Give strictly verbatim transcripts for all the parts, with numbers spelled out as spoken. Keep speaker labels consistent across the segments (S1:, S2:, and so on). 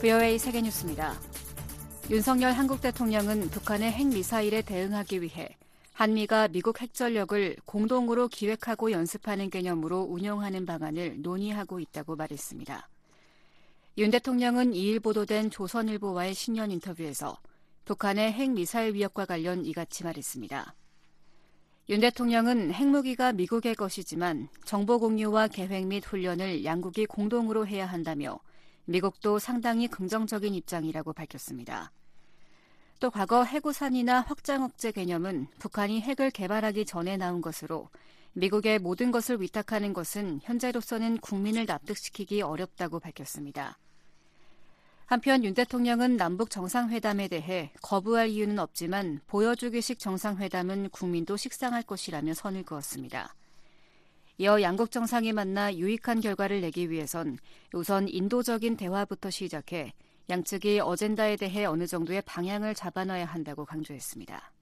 S1: 브이오에이 세계뉴스입니다. 윤석열 한국 대통령은 북한의 핵미사일에 대응하기 위해 한미가 미국 핵전력을 공동으로 기획하고 연습하는 개념으로 운영하는 방안을 논의하고 있다고 말했습니다. 윤 대통령은 이일 보도된 조선일보와의 신년 인터뷰에서 북한의 핵미사일 위협과 관련 이같이 말했습니다. 윤 대통령은 핵무기가 미국의 것이지만 정보 공유와 계획 및 훈련을 양국이 공동으로 해야 한다며 미국도 상당히 긍정적인 입장이라고 밝혔습니다. 또 과거 해구산이나 확장 억제 개념은 북한이 핵을 개발하기 전에 나온 것으로 미국의 모든 것을 위탁하는 것은 현재로서는 국민을 납득시키기 어렵다고 밝혔습니다. 한편 윤 대통령은 남북 정상회담에 대해 거부할 이유는 없지만 보여주기식 정상회담은 국민도 식상할 것이라며 선을 그었습니다. 이어 양국 정상이 만나 유익한 결과를 내기 위해선 우선 인도적인 대화부터 시작해 양측이 어젠다에 대해 어느 정도의 방향을 잡아놔야 한다고 강조했습니다.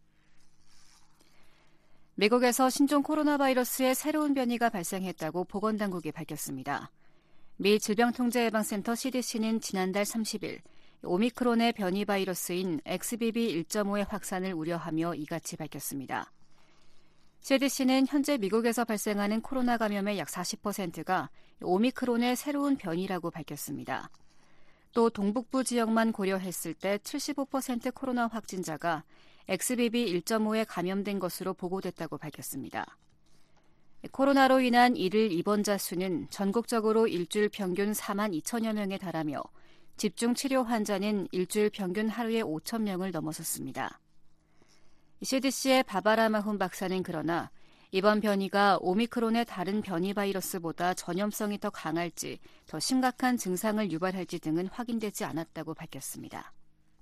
S1: 미국에서 신종 코로나 바이러스의 새로운 변이가 발생했다고 보건당국이 밝혔습니다. 미 질병통제예방센터 씨디씨는 지난달 삼십일 오미크론의 변이 바이러스인 엑스비비 일 점 오의 확산을 우려하며 이같이 밝혔습니다. 씨디씨는 현재 미국에서 발생하는 코로나 감염의 약 사십 퍼센트가 오미크론의 새로운 변이라고 밝혔습니다. 또 동북부 지역만 고려했을 때 칠십오 퍼센트 코로나 확진자가 엑스비비 일 점 오에 감염된 것으로 보고됐다고 밝혔습니다. 코로나로 인한 일일 입원자 수는 전국적으로 일주일 평균 사만 이천여 명에 달하며 집중치료 환자는 일주일 평균 하루에 오천 명을 넘어섰습니다. 씨디씨의 바바라 마훈 박사는 그러나 이번 변이가 오미크론의 다른 변이 바이러스보다 전염성이 더 강할지, 더 심각한 증상을 유발할지 등은 확인되지 않았다고 밝혔습니다.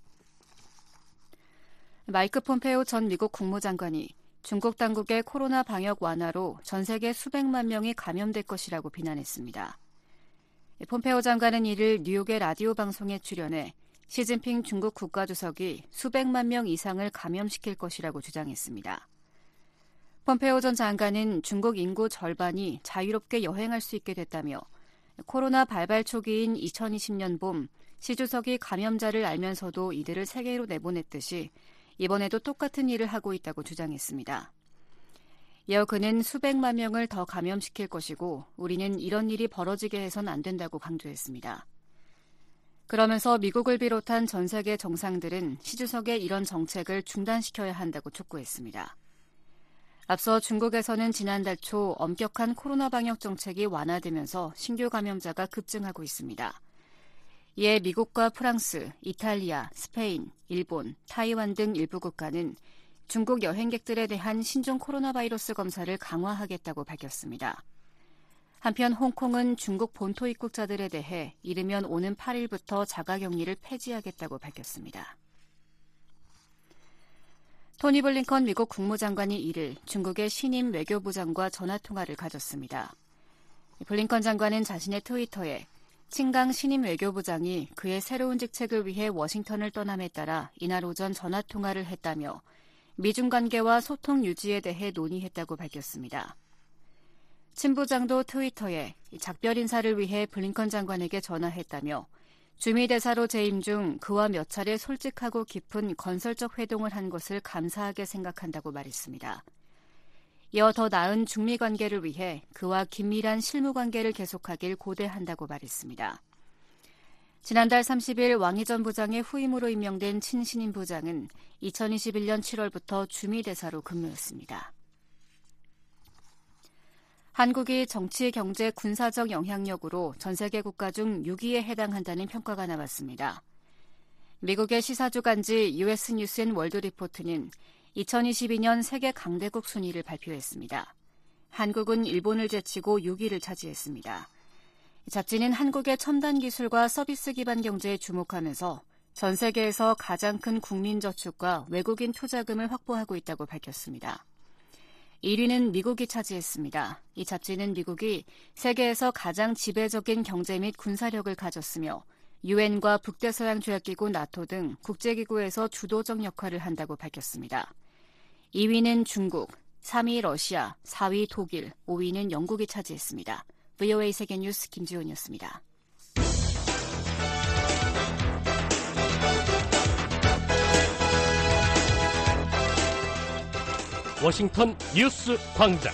S1: 마이크 폼페오 전 미국 국무장관이 중국 당국의 코로나 방역 완화로 전 세계 수백만 명이 감염될 것이라고 비난했습니다. 폼페오 장관은 이를 뉴욕의 라디오 방송에 출연해 시진핑 중국 국가주석이 수백만 명 이상을 감염시킬 것이라고 주장했습니다. 폼페오 전 장관은 중국 인구 절반이 자유롭게 여행할 수 있게 됐다며 코로나 발발 초기인 이천이십 년 봄 시 주석이 감염자를 알면서도 이들을 세계로 내보냈듯이 이번에도 똑같은 일을 하고 있다고 주장했습니다. 이어 그는 수백만 명을 더 감염시킬 것이고 우리는 이런 일이 벌어지게 해선 안 된다고 강조했습니다. 그러면서 미국을 비롯한 전 세계 정상들은 시 주석의 이런 정책을 중단시켜야 한다고 촉구했습니다. 앞서 중국에서는 지난달 초 엄격한 코로나 방역 정책이 완화되면서 신규 감염자가 급증하고 있습니다. 이에 미국과 프랑스, 이탈리아, 스페인, 일본, 타이완 등 일부 국가는 중국 여행객들에 대한 신종 코로나 바이러스 검사를 강화하겠다고 밝혔습니다. 한편 홍콩은 중국 본토 입국자들에 대해 이르면 오는 팔일부터 자가격리를 폐지하겠다고 밝혔습니다. 토니 블링컨 미국 국무장관이 이일 중국의 신임 외교부장과 전화통화를 가졌습니다. 블링컨 장관은 자신의 트위터에 칭강 신임 외교부장이 그의 새로운 직책을 위해 워싱턴을 떠남에 따라 이날 오전 전화통화를 했다며 미중 관계와 소통 유지에 대해 논의했다고 밝혔습니다. 친 부장도 트위터에 작별 인사를 위해 블링컨 장관에게 전화했다며 주미 대사로 재임 중 그와 몇 차례 솔직하고 깊은 건설적 회동을 한 것을 감사하게 생각한다고 말했습니다. 이어 더 나은 중미 관계를 위해 그와 긴밀한 실무 관계를 계속하길 고대한다고 말했습니다. 지난달 삼십일 왕이 전 부장의 후임으로 임명된 친 신임 부장은 이천이십일 년 칠월부터 주미 대사로 근무했습니다. 한국이 정치, 경제, 군사적 영향력으로 전 세계 국가 중 육 위에 해당한다는 평가가 나왔습니다. 미국의 시사주간지 유에스 뉴스 앤 월드 리포트는 이천이십이 년 세계 강대국 순위를 발표했습니다. 한국은 일본을 제치고 육 위를 차지했습니다. 잡지는 한국의 첨단 기술과 서비스 기반 경제에 주목하면서 전 세계에서 가장 큰 국민저축과 외국인 투자금을 확보하고 있다고 밝혔습니다. 일 위는 미국이 차지했습니다. 이 잡지는 미국이 세계에서 가장 지배적인 경제 및 군사력을 가졌으며 유엔과 북대서양조약기구 나토 등 국제기구에서 주도적 역할을 한다고 밝혔습니다. 이 위는 중국, 삼 위 러시아, 사 위 독일, 오 위는 영국이 차지했습니다. 브이오에이 세계뉴스 김지훈이었습니다.
S2: 워싱턴 뉴스 광장.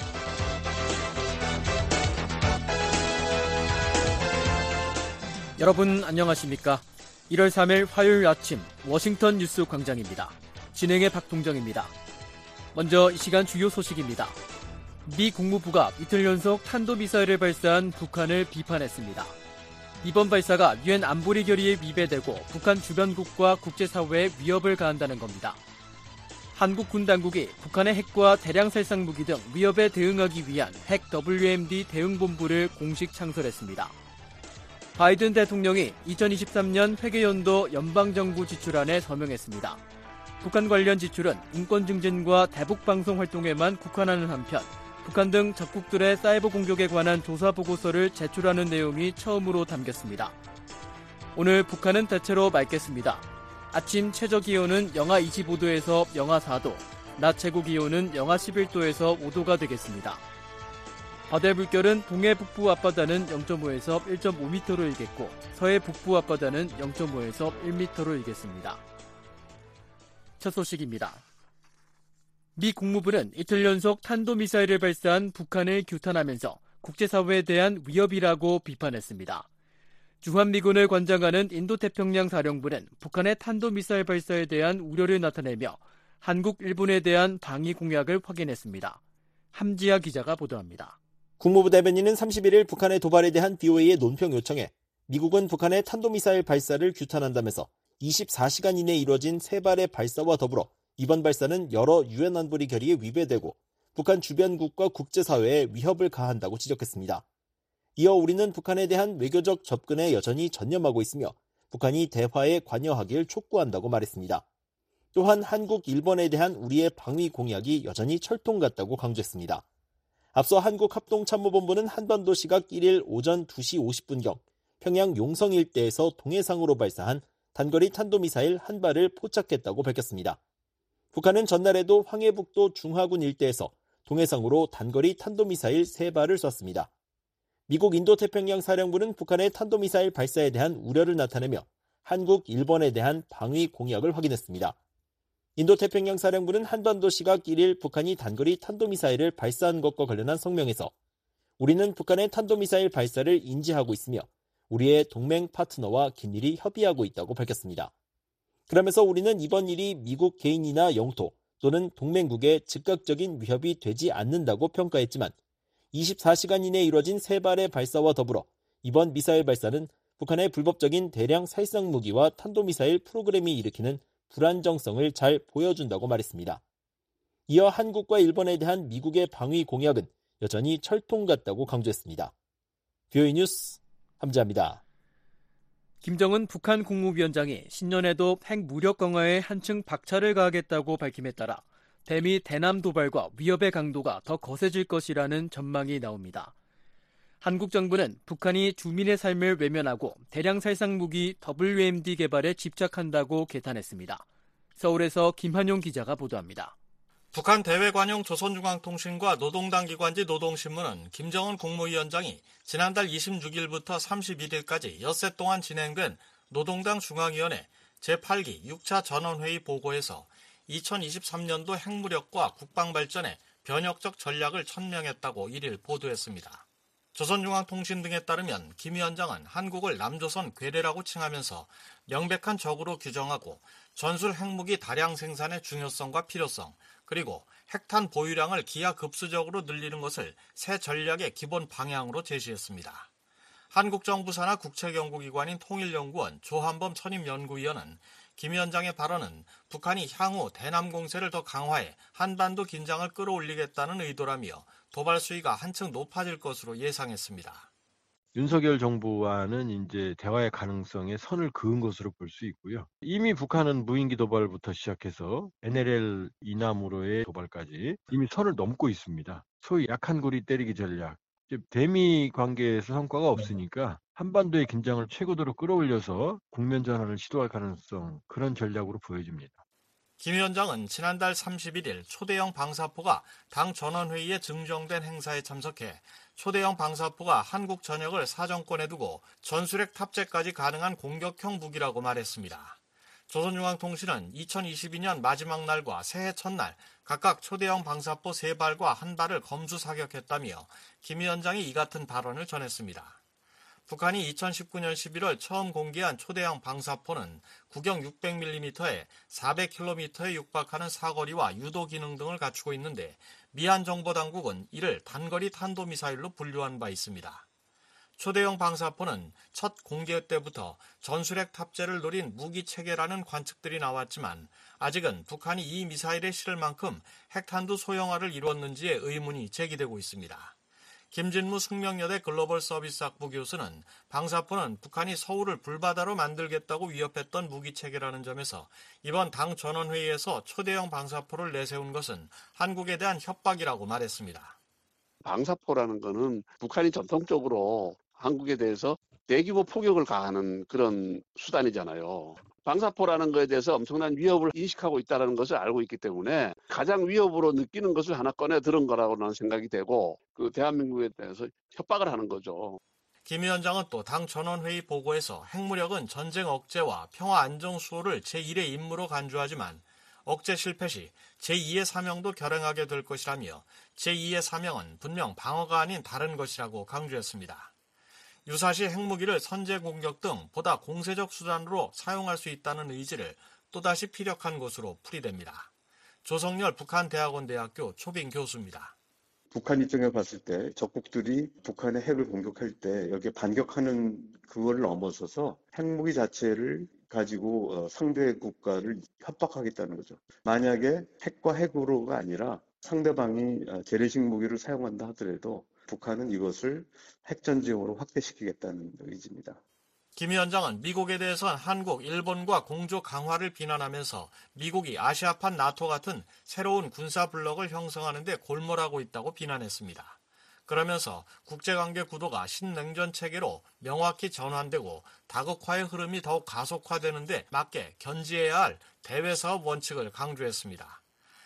S3: 여러분 안녕하십니까? 일월 삼일 화요일 아침 워싱턴 뉴스 광장입니다. 진행의 박동정입니다. 먼저 이 시간 주요 소식입니다. 미 국무부가 이틀 연속 탄도미사일을 발사한 북한을 비판했습니다. 이번 발사가 유엔 안보리 결의에 위배되고 북한 주변국과 국제사회에 위협을 가한다는 겁니다. 한국 군 당국이 북한의 핵과 대량 살상 무기 등 위협에 대응하기 위한 핵 더블유엠디 대응본부를 공식 창설했습니다. 바이든 대통령이 이천이십삼년 회계연도 연방정부 지출안에 서명했습니다. 북한 관련 지출은 인권 증진과 대북방송 활동에만 국한하는 한편 북한 등 적국들의 사이버 공격에 관한 조사 보고서를 제출하는 내용이 처음으로 담겼습니다. 오늘 북한은 대체로 맑겠습니다. 아침 최저 기온은 영하 이십오도에서 영하 사도, 낮 최고 기온은 영하 십일도에서 오도가 되겠습니다. 바다의 물결은 동해 북부 앞바다는 영점오에서 일점오 미터로 일겠고 서해 북부 앞바다는 영점오에서 일 미터로 일겠습니다. 첫 소식입니다. 미 국무부는 이틀 연속 탄도미사일을 발사한 북한을 규탄하면서 국제사회에 대한 위협이라고 비판했습니다. 주한미군을 관장하는 인도태평양 사령부는 북한의 탄도미사일 발사에 대한 우려를 나타내며 한국, 일본에 대한 방위 공약을 확인했습니다. 함지아 기자가 보도합니다.
S4: 국무부 대변인은 삼십일일 북한의 도발에 대한 비오에이의 논평 요청에 미국은 북한의 탄도미사일 발사를 규탄한다면서 이십사시간 이내에 이뤄진 세 발의 발사와 더불어 이번 발사는 여러 유엔 안보리 결의에 위배되고 북한 주변국과 국제사회에 위협을 가한다고 지적했습니다. 이어 우리는 북한에 대한 외교적 접근에 여전히 전념하고 있으며 북한이 대화에 관여하길 촉구한다고 말했습니다. 또한 한국, 일본에 대한 우리의 방위 공약이 여전히 철통 같다고 강조했습니다. 앞서 한국합동참모본부는 한반도 시각 일일 오전 두시 오십분경 평양 용성 일대에서 동해상으로 발사한 단거리 탄도미사일 한 발을 포착했다고 밝혔습니다. 북한은 전날에도 황해북도 중하군 일대에서 동해상으로 단거리 탄도미사일 세 발을 쐈습니다. 미국 인도태평양 사령부는 북한의 탄도미사일 발사에 대한 우려를 나타내며 한국, 일본에 대한 방위 공약을 확인했습니다. 인도태평양 사령부는 한반도 시각 일일 북한이 단거리 탄도미사일을 발사한 것과 관련한 성명에서 우리는 북한의 탄도미사일 발사를 인지하고 있으며 우리의 동맹 파트너와 긴밀히 협의하고 있다고 밝혔습니다. 그러면서 우리는 이번 일이 미국 개인이나 영토 또는 동맹국에 즉각적인 위협이 되지 않는다고 평가했지만 이십사시간 이내에 이뤄진 세 발의 발사와 더불어 이번 미사일 발사는 북한의 불법적인 대량 살상 무기와 탄도미사일 프로그램이 일으키는 불안정성을 잘 보여준다고 말했습니다. 이어 한국과 일본에 대한 미국의 방위 공약은 여전히 철통 같다고 강조했습니다. 비오이 뉴스 함지아입니다.
S3: 김정은 북한 국무위원장이 신년에도 핵 무력 강화에 한층 박차를 가하겠다고 밝힘에 따라 대미 대남 도발과 위협의 강도가 더 거세질 것이라는 전망이 나옵니다. 한국 정부는 북한이 주민의 삶을 외면하고 대량 살상 무기 더블유엠디 개발에 집착한다고 개탄했습니다. 서울에서 김한용 기자가 보도합니다.
S5: 북한 대외관용 조선중앙통신과 노동당 기관지 노동신문은 김정은 국무위원장이 지난달 이십육일부터 삼십일일까지 엿새 동안 진행된 노동당 중앙위원회 제팔기 육차 전원회의 보고에서 이천이십삼년도 핵무력과 국방발전에 변혁적 전략을 천명했다고 일일 보도했습니다. 조선중앙통신 등에 따르면 김 위원장은 한국을 남조선 괴뢰라고 칭하면서 명백한 적으로 규정하고 전술 핵무기 다량 생산의 중요성과 필요성, 그리고 핵탄 보유량을 기하급수적으로 늘리는 것을 새 전략의 기본 방향으로 제시했습니다. 한국 정부 산하 국책연구기관인 통일연구원 조한범 선임연구위원은 김 위원장의 발언은 북한이 향후 대남 공세를 더 강화해 한반도 긴장을 끌어올리겠다는 의도라며 도발 수위가 한층 높아질 것으로 예상했습니다.
S6: 윤석열 정부와는 이제 대화의 가능성에 선을 그은 것으로 볼 수 있고요. 이미 북한은 무인기 도발부터 시작해서 엔엘엘 이남으로의 도발까지 이미 선을 넘고 있습니다. 소위 약한 고리 때리기 전략. 대미 관계에서 성과가 없으니까 한반도의 긴장을 최고도로 끌어올려서 국면 전환을 시도할 가능성, 그런 전략으로 보여집니다.
S5: 김 위원장은 지난달 삼십일일 초대형 방사포가 당 전원회의에 증정된 행사에 참석해 초대형 방사포가 한국 전역을 사정권에 두고 전술핵 탑재까지 가능한 공격형 무기라고 말했습니다. 조선중앙통신은 이천이십이 년 마지막 날과 새해 첫날 각각 초대형 방사포 세 발과 한 발을 검수 사격했다며 김 위원장이 이 같은 발언을 전했습니다. 북한이 이천십구 년 십일월 처음 공개한 초대형 방사포는 구경 육백 밀리미터에 사백 킬로미터에 육박하는 사거리와 유도 기능 등을 갖추고 있는데 미한 정보당국은 이를 단거리 탄도미사일로 분류한 바 있습니다. 초대형 방사포는 첫 공개 때부터 전술핵 탑재를 노린 무기체계라는 관측들이 나왔지만 아직은 북한이 이 미사일에 실을 만큼 핵탄두 소형화를 이뤘는지에 의문이 제기되고 있습니다. 김진무 숙명여대 글로벌 서비스학부 교수는 방사포는 북한이 서울을 불바다로 만들겠다고 위협했던 무기체계라는 점에서 이번 당 전원회의에서 초대형 방사포를 내세운 것은 한국에 대한 협박이라고 말했습니다.
S7: 방사포라는 거는 북한이 전통적으로 한국에 대해서 대규모 포격을 가하는 그런 수단이잖아요. 방사포라는 것에 대해서 엄청난 위협을 인식하고 있다는 것을 알고 있기 때문에 가장 위협으로 느끼는 것을 하나 꺼내 들은 거라고 나는 생각이 되고 그 대한민국에 대해서 협박을 하는 거죠.
S5: 김 위원장은 또 당 전원회의 보고에서 핵무력은 전쟁 억제와 평화 안정 수호를 제일의 임무로 간주하지만 억제 실패 시 제이의 사명도 결행하게 될 것이라며 제이의 사명은 분명 방어가 아닌 다른 것이라고 강조했습니다. 유사시 핵무기를 선제 공격 등 보다 공세적 수단으로 사용할 수 있다는 의지를 또다시 피력한 것으로 풀이됩니다. 조성열 북한대학원대학교 초빙 교수입니다.
S8: 북한 입장에 봤을 때 적국들이 북한의 핵을 공격할 때 여기에 반격하는 그걸 넘어서서 핵무기 자체를 가지고 상대 국가를 협박하겠다는 거죠. 만약에 핵과 핵으로가 아니라 상대방이 재래식 무기를 사용한다 하더라도 북한은 이것을 핵전쟁으로 확대시키겠다는 의지입니다.
S5: 김 위원장은 미국에 대해선 한국, 일본과 공조 강화를 비난하면서 미국이 아시아판 나토 같은 새로운 군사 블록을 형성하는 데 골몰하고 있다고 비난했습니다. 그러면서 국제관계 구도가 신냉전 체계로 명확히 전환되고 다극화의 흐름이 더욱 가속화되는 데 맞게 견지해야 할 대외사업 원칙을 강조했습니다.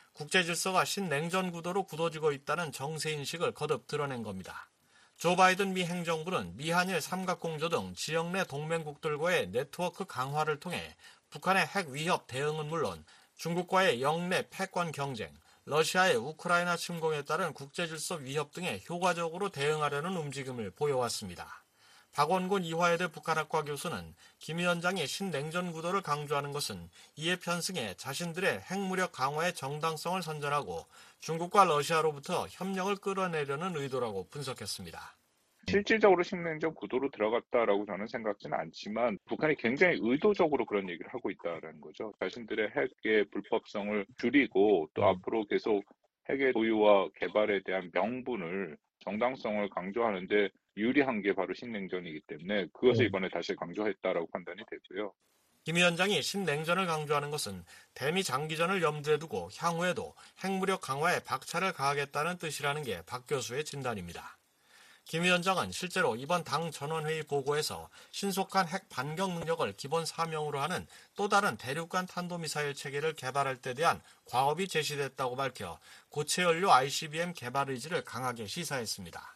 S5: 국제질서가 신냉전 구도로 굳어지고 있다는 정세인식을 거듭 드러낸 겁니다. 조 바이든 미 행정부는 미한일 삼각공조 등 지역 내 동맹국들과의 네트워크 강화를 통해 북한의 핵 위협 대응은 물론 중국과의 영내 패권 경쟁, 러시아의 우크라이나 침공에 따른 국제질서 위협 등에 효과적으로 대응하려는 움직임을 보여왔습니다. 박원군 이화여대 북한학과 교수는 김 위원장이 신냉전 구도를 강조하는 것은 이에 편승해 자신들의 핵무력 강화의 정당성을 선전하고 중국과 러시아로부터 협력을 끌어내려는 의도라고 분석했습니다.
S9: 실질적으로 신냉전 구도로 들어갔다라고 저는 생각지는 않지만 북한이 굉장히 의도적으로 그런 얘기를 하고 있다는 거죠. 자신들의 핵의 불법성을 줄이고 또 앞으로 계속 핵의 보유와 개발에 대한 명분을 정당성을 강조하는데 유리한 게 바로 신냉전이기 때문에 그것을 이번에 다시 강조했다라고 판단이 되고요.
S5: 김 위원장이 신냉전을 강조하는 것은 대미 장기전을 염두에 두고 향후에도 핵무력 강화에 박차를 가하겠다는 뜻이라는 게 박 교수의 진단입니다. 김 위원장은 실제로 이번 당 전원회의 보고에서 신속한 핵 반격 능력을 기본 사명으로 하는 또 다른 대륙간 탄도미사일 체계를 개발할 데 대한 과업이 제시됐다고 밝혀 고체연료 아이씨비엠 개발 의지를 강하게 시사했습니다.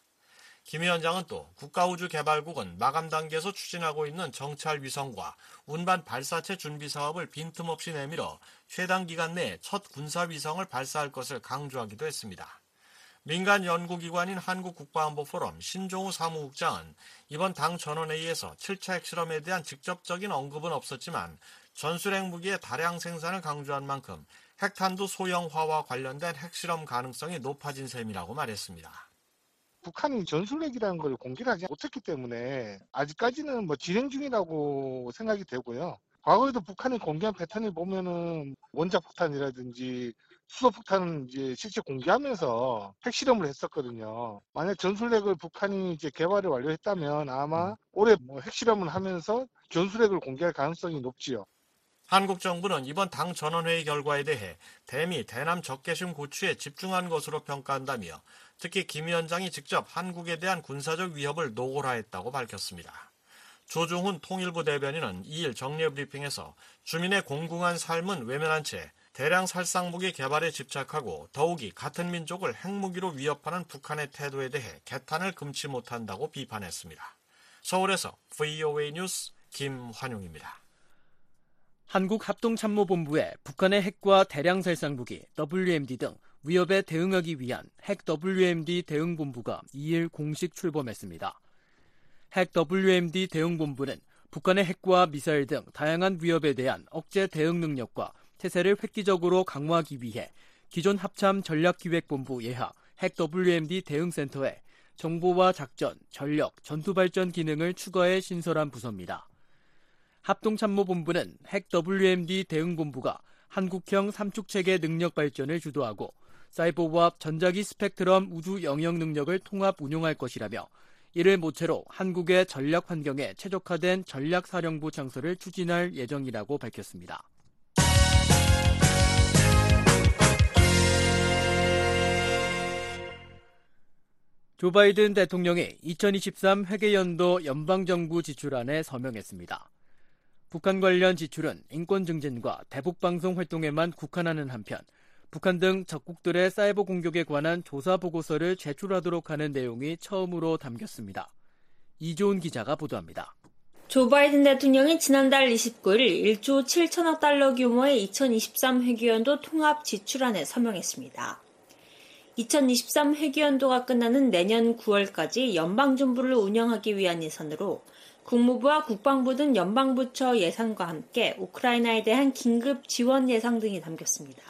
S5: 김 위원장은 또 국가우주개발국은 마감 단계에서 추진하고 있는 정찰 위성과 운반 발사체 준비 사업을 빈틈없이 내밀어 최단 기간 내에 첫 군사 위성을 발사할 것을 강조하기도 했습니다. 민간 연구기관인 한국국가안보포럼 신종우 사무국장은 이번 당 전원회의에서 칠 차 핵실험에 대한 직접적인 언급은 없었지만 전술핵 무기의 다량 생산을 강조한 만큼 핵탄두 소형화와 관련된 핵실험 가능성이 높아진 셈이라고 말했습니다.
S10: 북한이 전술핵이라는 걸 공개를 하지 못했기 때문에 아직까지는 뭐 진행 중이라고 생각이 되고요. 과거에도 북한이 공개한 패턴을 보면은 원자폭탄이라든지 수소폭탄은 이제 실제 공개하면서 핵실험을 했었거든요. 만약 전술핵을 북한이 이제 개발을 완료했다면 아마 올해 뭐 핵실험을 하면서 전술핵을 공개할 가능성이 높지요.
S5: 한국 정부는 이번 당 전원회의 결과에 대해 대미, 대남 적개심 고취에 집중한 것으로 평가한다며 특히 김 위원장이 직접 한국에 대한 군사적 위협을 노골화했다고 밝혔습니다. 조중훈 통일부 대변인은 이 일 정례 브리핑에서 주민의 공공한 삶은 외면한 채 대량 살상무기 개발에 집착하고 더욱이 같은 민족을 핵무기로 위협하는 북한의 태도에 대해 개탄을 금치 못한다고 비판했습니다. 서울에서 브이오에이 뉴스 김환용입니다.
S3: 한국합동참모본부에 북한의 핵과 대량 살상무기 더블유엠디 등 위협에 대응하기 위한 핵 더블유엠디 대응본부가 이일 공식 출범했습니다. 핵 더블유엠디 대응본부는 북한의 핵과 미사일 등 다양한 위협에 대한 억제 대응 능력과 태세를 획기적으로 강화하기 위해 기존 합참 전략기획본부 예하 핵 더블유엠디 대응센터에 정보와 작전, 전력, 전투발전 기능을 추가해 신설한 부서입니다. 합동참모본부는 핵 더블유엠디 대응본부가 한국형 삼축체계 능력 발전을 주도하고 사이버와 전자기 스펙트럼 우주 영역 능력을 통합 운용할 것이라며 이를 모체로 한국의 전략 환경에 최적화된 전략사령부 창설을 추진할 예정이라고 밝혔습니다. 조 바이든 대통령이 이천이십삼 회계연도 연방정부 지출안에 서명했습니다. 북한 관련 지출은 인권 증진과 대북방송 활동에만 국한하는 한편 북한 등 적국들의 사이버 공격에 관한 조사 보고서를 제출하도록 하는 내용이 처음으로 담겼습니다. 이조은 기자가 보도합니다.
S11: 조 바이든 대통령이 지난달 이십구일 일조 칠천억 달러 규모의 이천이십삼 회계연도 통합 지출안에 서명했습니다. 이천이십삼 회계연도가 끝나는 내년 구월까지 연방정부를 운영하기 위한 예산으로 국무부와 국방부 등 연방부처 예산과 함께 우크라이나에 대한 긴급 지원 예산 등이 담겼습니다.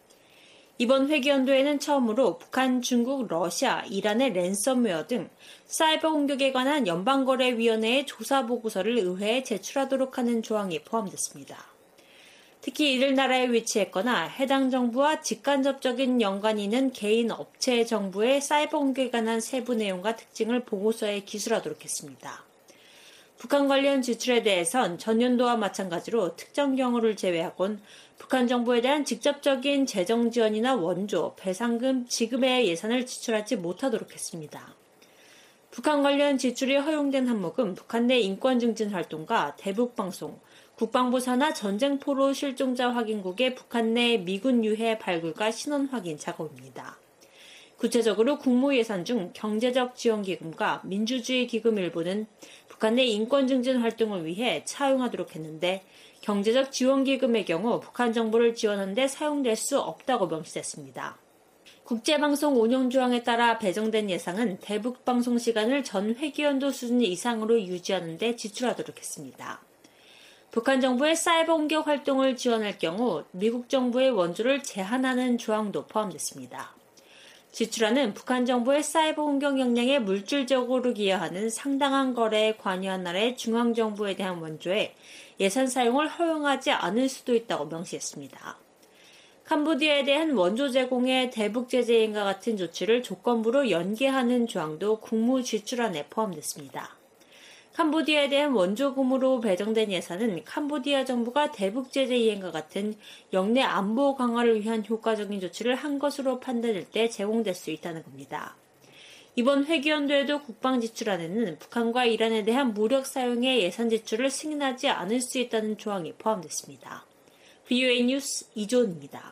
S11: 이번 회계연도에는 처음으로 북한, 중국, 러시아, 이란의 랜섬웨어 등 사이버 공격에 관한 연방거래위원회의 조사 보고서를 의회에 제출하도록 하는 조항이 포함됐습니다. 특히 이들 나라에 위치했거나 해당 정부와 직간접적인 연관이 있는 개인 업체 정부의 사이버 공격에 관한 세부 내용과 특징을 보고서에 기술하도록 했습니다. 북한 관련 지출에 대해선 전년도와 마찬가지로 특정 경우를 제외하곤 북한 정부에 대한 직접적인 재정 지원이나 원조, 배상금, 지급의 예산을 지출하지 못하도록 했습니다. 북한 관련 지출이 허용된 항목은 북한 내 인권 증진 활동과 대북방송, 국방부 산하 전쟁포로 실종자 확인국의 북한 내 미군 유해 발굴과 신원 확인 작업입니다. 구체적으로 국무 예산 중 경제적 지원기금과 민주주의 기금 일부는 북한 내 인권 증진 활동을 위해 차용하도록 했는데 경제적 지원기금의 경우 북한 정부를 지원하는 데 사용될 수 없다고 명시됐습니다. 국제방송 운영 조항에 따라 배정된 예산은 대북 방송 시간을 전 회계연도 수준 이상으로 유지하는 데 지출하도록 했습니다. 북한 정부의 사이버 공격 활동을 지원할 경우 미국 정부의 원조를 제한하는 조항도 포함됐습니다. 지출안은 북한 정부의 사이버 공격 역량에 물질적으로 기여하는 상당한 거래에 관여한 나라의 중앙정부에 대한 원조에 예산 사용을 허용하지 않을 수도 있다고 명시했습니다. 캄보디아에 대한 원조 제공의 대북 제재인과 같은 조치를 조건부로 연계하는 조항도 국무 지출안에 포함됐습니다. 캄보디아에 대한 원조금으로 배정된 예산은 캄보디아 정부가 대북 제재 이행과 같은 영내 안보 강화를 위한 효과적인 조치를 한 것으로 판단될 때 제공될 수 있다는 겁니다. 이번 회계연도에도 국방 지출안에는 북한과 이란에 대한 무력 사용의 예산 지출을 승인하지 않을 수 있다는 조항이 포함됐습니다. 브이오에이 뉴스 이조은입니다.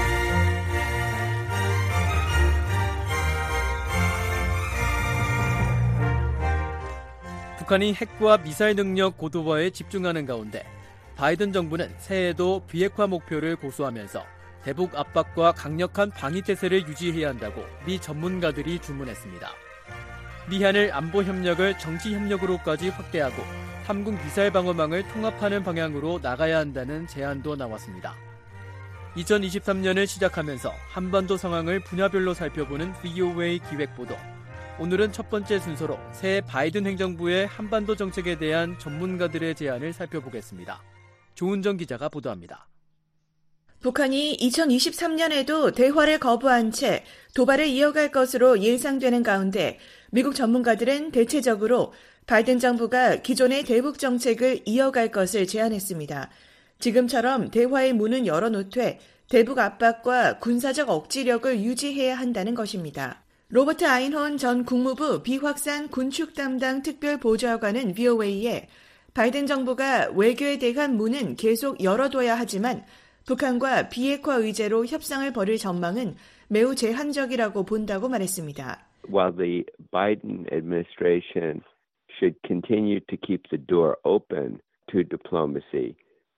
S3: 북한이 핵과 미사일 능력 고도화에 집중하는 가운데 바이든 정부는 새해에도 비핵화 목표를 고수하면서 대북 압박과 강력한 방위 태세를 유지해야 한다고 미 전문가들이 주문했습니다. 미한일 안보 협력을 정치 협력으로까지 확대하고 삼국 미사일 방어망을 통합하는 방향으로 나가야 한다는 제안도 나왔습니다. 이천이십삼 년을 시작하면서 한반도 상황을 분야별로 살펴보는 브이오에이 기획보도. 오늘은 첫 번째 순서로 새 바이든 행정부의 한반도 정책에 대한 전문가들의 제안을 살펴보겠습니다. 조은정 기자가 보도합니다.
S12: 북한이 이천이십삼 년에도 대화를 거부한 채 도발을 이어갈 것으로 예상되는 가운데 미국 전문가들은 대체적으로 바이든 정부가 기존의 대북 정책을 이어갈 것을 제안했습니다. 지금처럼 대화의 문은 열어놓되 대북 압박과 군사적 억지력을 유지해야 한다는 것입니다. 로버트 아인혼 전 국무부 비확산 군축 담당 특별보좌관은 브이오에이에 바이든 정부가 외교에 대한 문은 계속 열어둬야 하지만 북한과 비핵화 의제로 협상을 벌일 전망은 매우 제한적이라고 본다고 말했습니다.
S13: While the Biden administration should continue to keep the door open to diplomacy,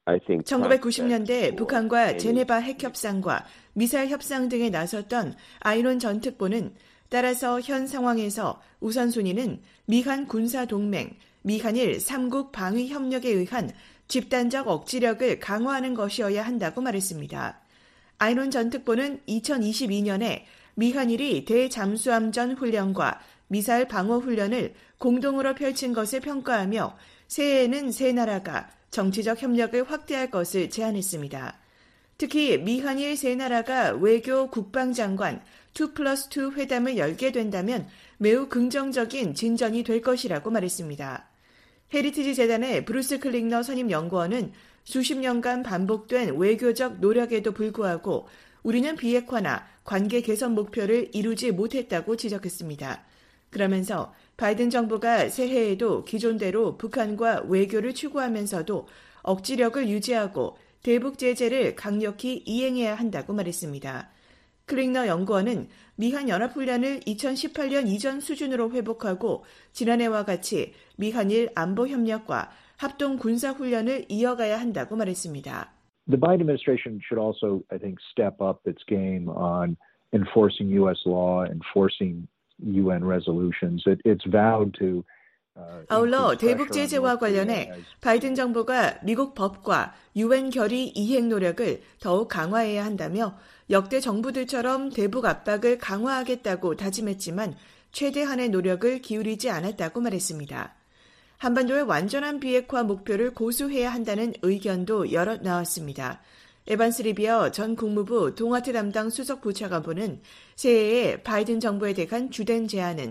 S12: 천구백구십 년대 북한과 제네바 핵협상과 미사일 협상 등에 나섰던 아이론 전 특보는 따라서 현 상황에서 우선순위는 미한 군사동맹, 미한일 삼국 방위 협력에 의한 집단적 억지력을 강화하는 것이어야 한다고 말했습니다. 아이론 전 특보는 이천이십이 년에 미한일이 대잠수함전 훈련과 미사일 방어 훈련을 공동으로 펼친 것을 평가하며 새해에는 세 나라가 정치적 협력을 확대할 것을 제안했습니다. 특히 미한일 세 나라가 외교 국방장관 투 플러스 투 회담을 열게 된다면 매우 긍정적인 진전이 될 것이라고 말했습니다. 헤리티지 재단의 브루스 클링너 선임 연구원은 수십 년간 반복된 외교적 노력에도 불구하고 우리는 비핵화나 관계 개선 목표를 이루지 못했다고 지적했습니다. 그러면서 바이든 정부가 새해에도 기존대로 북한과 외교를 추구하면서도 억지력을 유지하고 대북 제재를 강력히 이행해야 한다고 말했습니다. 클링너 연구원은 미한 연합훈련을 이천십팔 년 이전 수준으로 회복하고 지난해와 같이 미한일 안보협력과 합동 군사훈련을 이어가야 한다고 말했습니다.
S14: The Biden administration should also, I think, step up its game on enforcing U S law, enforcing U N resolutions. It, it's vowed to
S12: 아울러 대북 제재와 관련해 바이든 정부가 미국 법과 유엔 결의 이행 노력을 더욱 강화해야 한다며 역대 정부들처럼 대북 압박을 강화하겠다고 다짐했지만 최대한의 노력을 기울이지 않았다고 말했습니다. 한반도의 완전한 비핵화 목표를 고수해야 한다는 의견도 여럿 나왔습니다. 에반스 리비어 전 국무부 동아태 담당 수석 부차관보는 새해에 바이든 정부에 대한 주된 제안은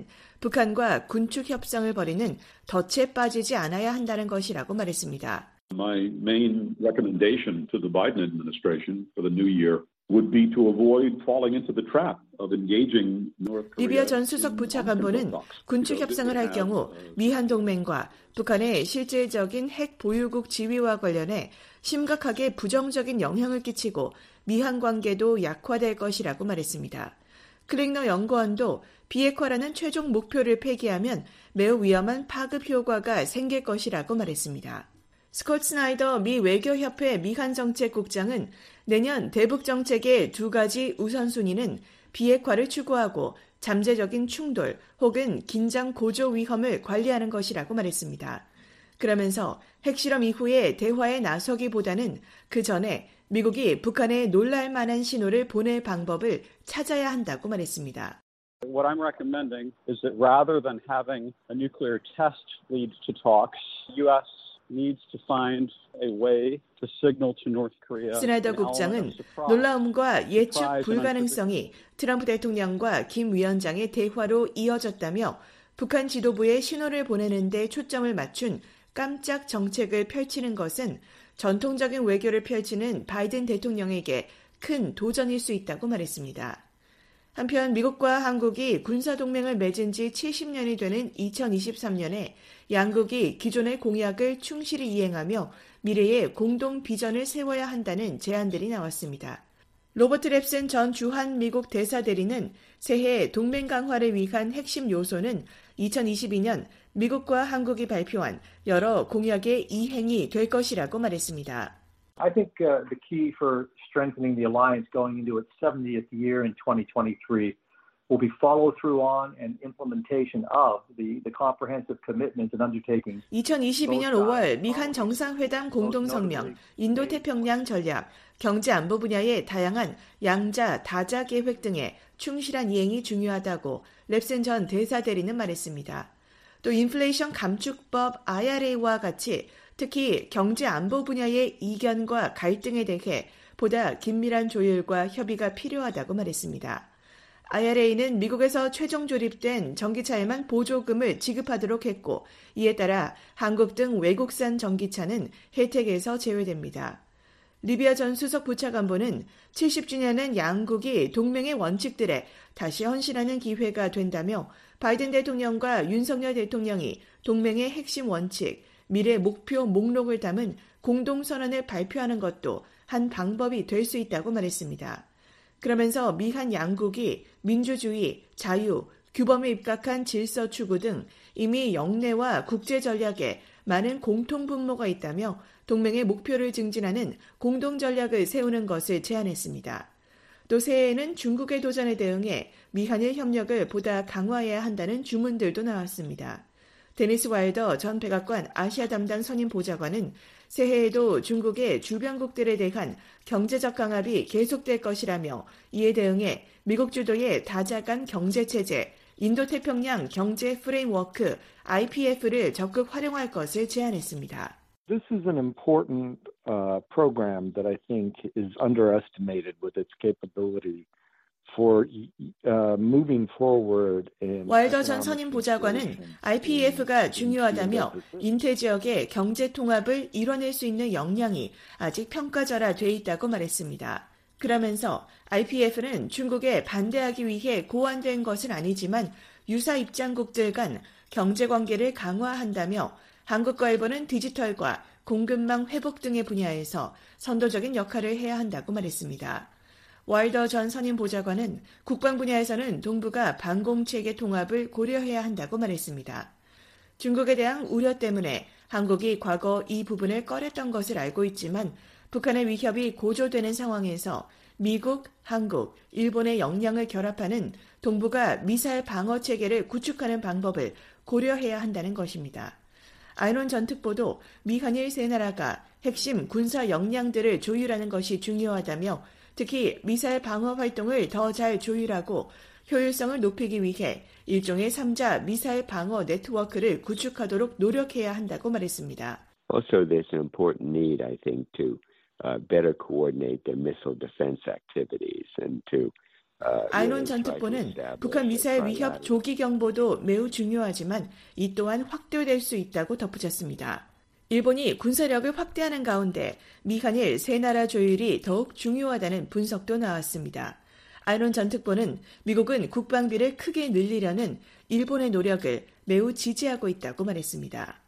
S12: 북한과 군축 협상을 벌이는 덫에 빠지지 않아야 한다는 것이라고 말했습니다.
S15: My main recommendation to the Biden administration for the new year would be to avoid falling into the trap of engaging North Korea.
S12: 리비아 전 수석 부차관보는 군축 협상을 할 경우 미한 동맹과 북한의 실질적인 핵 보유국 지위와 관련해 심각하게 부정적인 영향을 끼치고 미한 관계도 약화될 것이라고 말했습니다. 클링너 연구원도 비핵화라는 최종 목표를 폐기하면 매우 위험한 파급 효과가 생길 것이라고 말했습니다. 스콧 스나이더 미 외교협회 미한정책국장은 내년 대북정책의 두 가지 우선순위는 비핵화를 추구하고 잠재적인 충돌 혹은 긴장 고조 위험을 관리하는 것이라고 말했습니다. 그러면서 핵실험 이후에 대화에 나서기보다는 그 전에 미국이 북한에 놀랄 만한 신호를 보낼 방법을 찾아야 한다고 말했습니다.
S16: What I'm recommending is that rather than having a nuclear test lead to talks, U S needs to find a way to signal to North Korea.
S12: 스나이더 국장은 놀라움과 예측 불가능성이 트럼프 대통령과 김 위원장의 대화로 이어졌다며 북한 지도부에 신호를 보내는 데 초점을 맞춘 깜짝 정책을 펼치는 것은 전통적인 외교를 펼치는 바이든 대통령에게 큰 도전일 수 있다고 말했습니다. 한편 미국과 한국이 군사동맹을 맺은 지 칠십 년이 되는 이천이십삼 년에 양국이 기존의 공약을 충실히 이행하며 미래의 공동 비전을 세워야 한다는 제안들이 나왔습니다. 로버트 랩슨 전 주한 미국 대사대리는 새해 동맹 강화를 위한 핵심 요소는 이천이십이 년 미국과 한국이 발표한 여러 공약의 이행이 될 것이라고 말했습니다.
S14: I think uh, the key for strengthening the alliance going into its seventieth year in twenty twenty-three will be follow-through on and implementation of the, the comprehensive commitments and undertakings.
S12: 이천이십이 년 오월 미한 정상회담 공동성명, 인도태평양 전략, 경제안보 분야의 다양한 양자, 다자 계획 등의 충실한 이행이 중요하다고 랩슨 전 대사대리는 말했습니다. 또 인플레이션 감축법 아이알에이와 같이 특히 경제안보 분야의 이견과 갈등에 대해 보다 긴밀한 조율과 협의가 필요하다고 말했습니다. 아이알에이는 미국에서 최종 조립된 전기차에만 보조금을 지급하도록 했고 이에 따라 한국 등 외국산 전기차는 혜택에서 제외됩니다. 리비아 전 수석 부차관보는 칠십 주년은 양국이 동맹의 원칙들에 다시 헌신하는 기회가 된다며 바이든 대통령과 윤석열 대통령이 동맹의 핵심 원칙, 미래 목표 목록을 담은 공동선언을 발표하는 것도 한 방법이 될 수 있다고 말했습니다. 그러면서 미한 양국이 민주주의, 자유, 규범에 입각한 질서 추구 등 이미 영내와 국제 전략에 많은 공통 분모가 있다며 동맹의 목표를 증진하는 공동 전략을 세우는 것을 제안했습니다. 또 새해에는 중국의 도전에 대응해 미한일 협력을 보다 강화해야 한다는 주문들도 나왔습니다. 데니스 와일더 전 백악관 아시아 담당 선임 보좌관은 새해에도 중국의 주변국들에 대한 경제적 강압이 계속될 것이라며 이에 대응해 미국 주도의 다자간 경제체제, 인도태평양 경제 프레임워크 아이피에프를 적극 활용할 것을 제안했습니다.
S17: This is an important uh, program that I think is underestimated with its capability for uh, moving forward in
S12: 와일더 전 선임 보좌관은 아이피이에프가 중요하다며 인태 지역의 경제 통합을 이뤄낼 수 있는 역량이 아직 평가절하돼 있다고 말했습니다. 그러면서 아이피에프는 중국에 반대하기 위해 고안된 것은 아니지만 유사 입장국들 간 경제관계를 강화한다며 한국과 일본은 디지털과 공급망 회복 등의 분야에서 선도적인 역할을 해야 한다고 말했습니다. 와일더 전 선임 보좌관은 국방 분야에서는 동북아 방공체계 통합을 고려해야 한다고 말했습니다. 중국에 대한 우려 때문에 한국이 과거 이 부분을 꺼렸던 것을 알고 있지만 북한의 위협이 고조되는 상황에서 미국, 한국, 일본의 역량을 결합하는 동북아 미사일 방어 체계를 구축하는 방법을 고려해야 한다는 것입니다. 아이론 전 특보도 미한일 세 나라가 핵심 군사 역량들을 조율하는 것이 중요하다며 특히 미사일 방어 활동을 더 잘 조율하고 효율성을 높이기 위해 일종의 삼자 미사일 방어 네트워크를 구축하도록 노력해야 한다고 말했습니다.
S13: Also, there's an important need, I think, to uh, better coordinate their missile defense activities and to
S12: 아이론 전 특보는 북한 미사일 위협 조기 경보도 매우 중요하지만 이 또한 확대될 수 있다고 덧붙였습니다. 일본이 군사력을 확대하는 가운데 미한일 세 나라 조율이 더욱 중요하다는 분석도 나왔습니다. 아이론 전 특보는 미국은 국방비를 크게 늘리려는 일본의 노력을 매우 지지하고 있다고 말했습니다.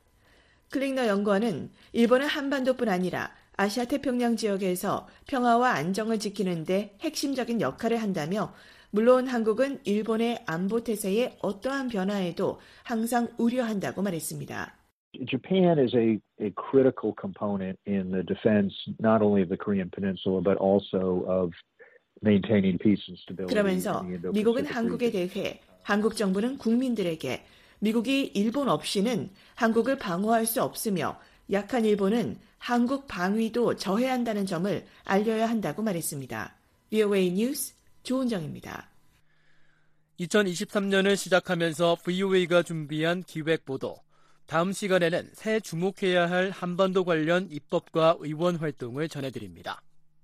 S12: 클링너 연구원은 일본은 한반도뿐 아니라 아시아 태평양 지역에서 평화와 안정을 지키는 데 핵심적인 역할을 한다며 물론 한국은 일본의 안보 태세의 어떠한 변화에도 항상 우려한다고 말했습니다.
S17: Japan is a, a critical component in the defense not only of the Korean Peninsula but also of maintaining peace and stability.
S12: 그러면서 미국은 한국에 대해 한국 정부는 국민들에게 미국이 일본 없이는 한국을 방어할 수 없으며 약한 일본은 한국 방위도 저해한다는 점을 알려야 한다고 말했습니다. 브이오에이 뉴스 조은정입니다.
S3: 이천이십삼 년을 시작하면서 브이오에이가 준비한 기획보도. 다음 시간에는 새 주목해야 할 한반도 관련 입법과 의원 활동을 전해드립니다.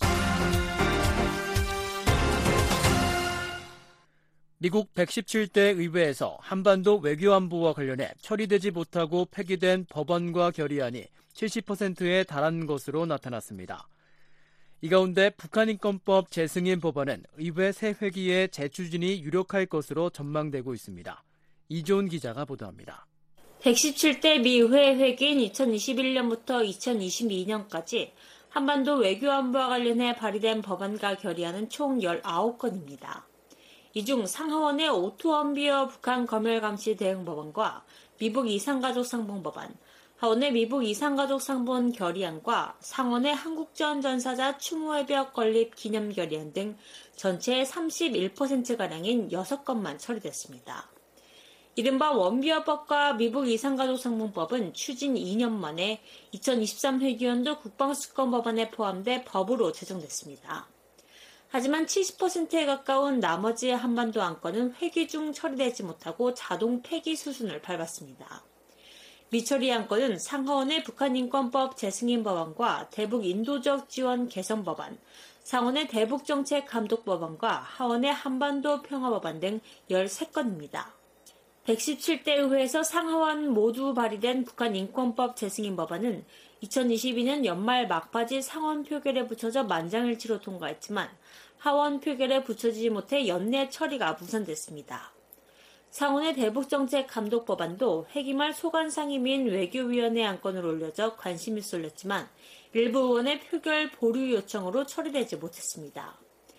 S3: 미국 백십칠 대 의회에서 한반도 외교안보와 관련해 처리되지 못하고 폐기된 법안과 결의안이 칠십 퍼센트에 달한 것으로 나타났습니다. 이 가운데 북한인권법 재승인 법안은 의회 새 회기에 재추진이 유력할 것으로 전망되고 있습니다. 이조은 기자가 보도합니다.
S11: 백십칠 대 미의회 회기인 이천이십일 년부터 이천이십이 년까지 한반도 외교안보와 관련해 발의된 법안과 결의안은 총 열아홉 건입니다. 이 중 상하원의 오토원비어 북한 검열감시 대응 법안과 미북 이산가족 상봉 법안, 하원의 미북 이산가족 상봉 결의안과 상원의 한국전 전사자 추모회벽 건립 기념 결의안 등 전체의 삼십일 퍼센트가량인 여섯 건만 처리됐습니다. 이른바 원비어법과 미북 이산가족 상봉법은 추진 이 년 만에 이천이십삼 회기연도 국방수권 법안에 포함돼 법으로 제정됐습니다. 하지만 칠십 퍼센트에 가까운 나머지 한반도 안건은 회기 중 처리되지 못하고 자동 폐기 수순을 밟았습니다. 미처리 안건은 상하원의 북한인권법 재승인 법안과 대북 인도적 지원 개선 법안, 상원의 대북정책 감독 법안과 하원의 한반도 평화 법안 등 열세 건입니다. 백십칠 대 의회에서 상하원 모두 발의된 북한인권법 재승인 법안은 이천이십이 년 연말 막바지 상원 표결에 붙여져 만장일치로 통과했지만 하원 표결에 붙여지지 못해 연내 처리가 무산됐습니다. 상원의 대북정책 감독 법안도 회기말 소관상임위인 외교위원회 안건으로 올려져 관심이 쏠렸지만 일부 의원의 표결 보류 요청으로 처리되지 못했습니다.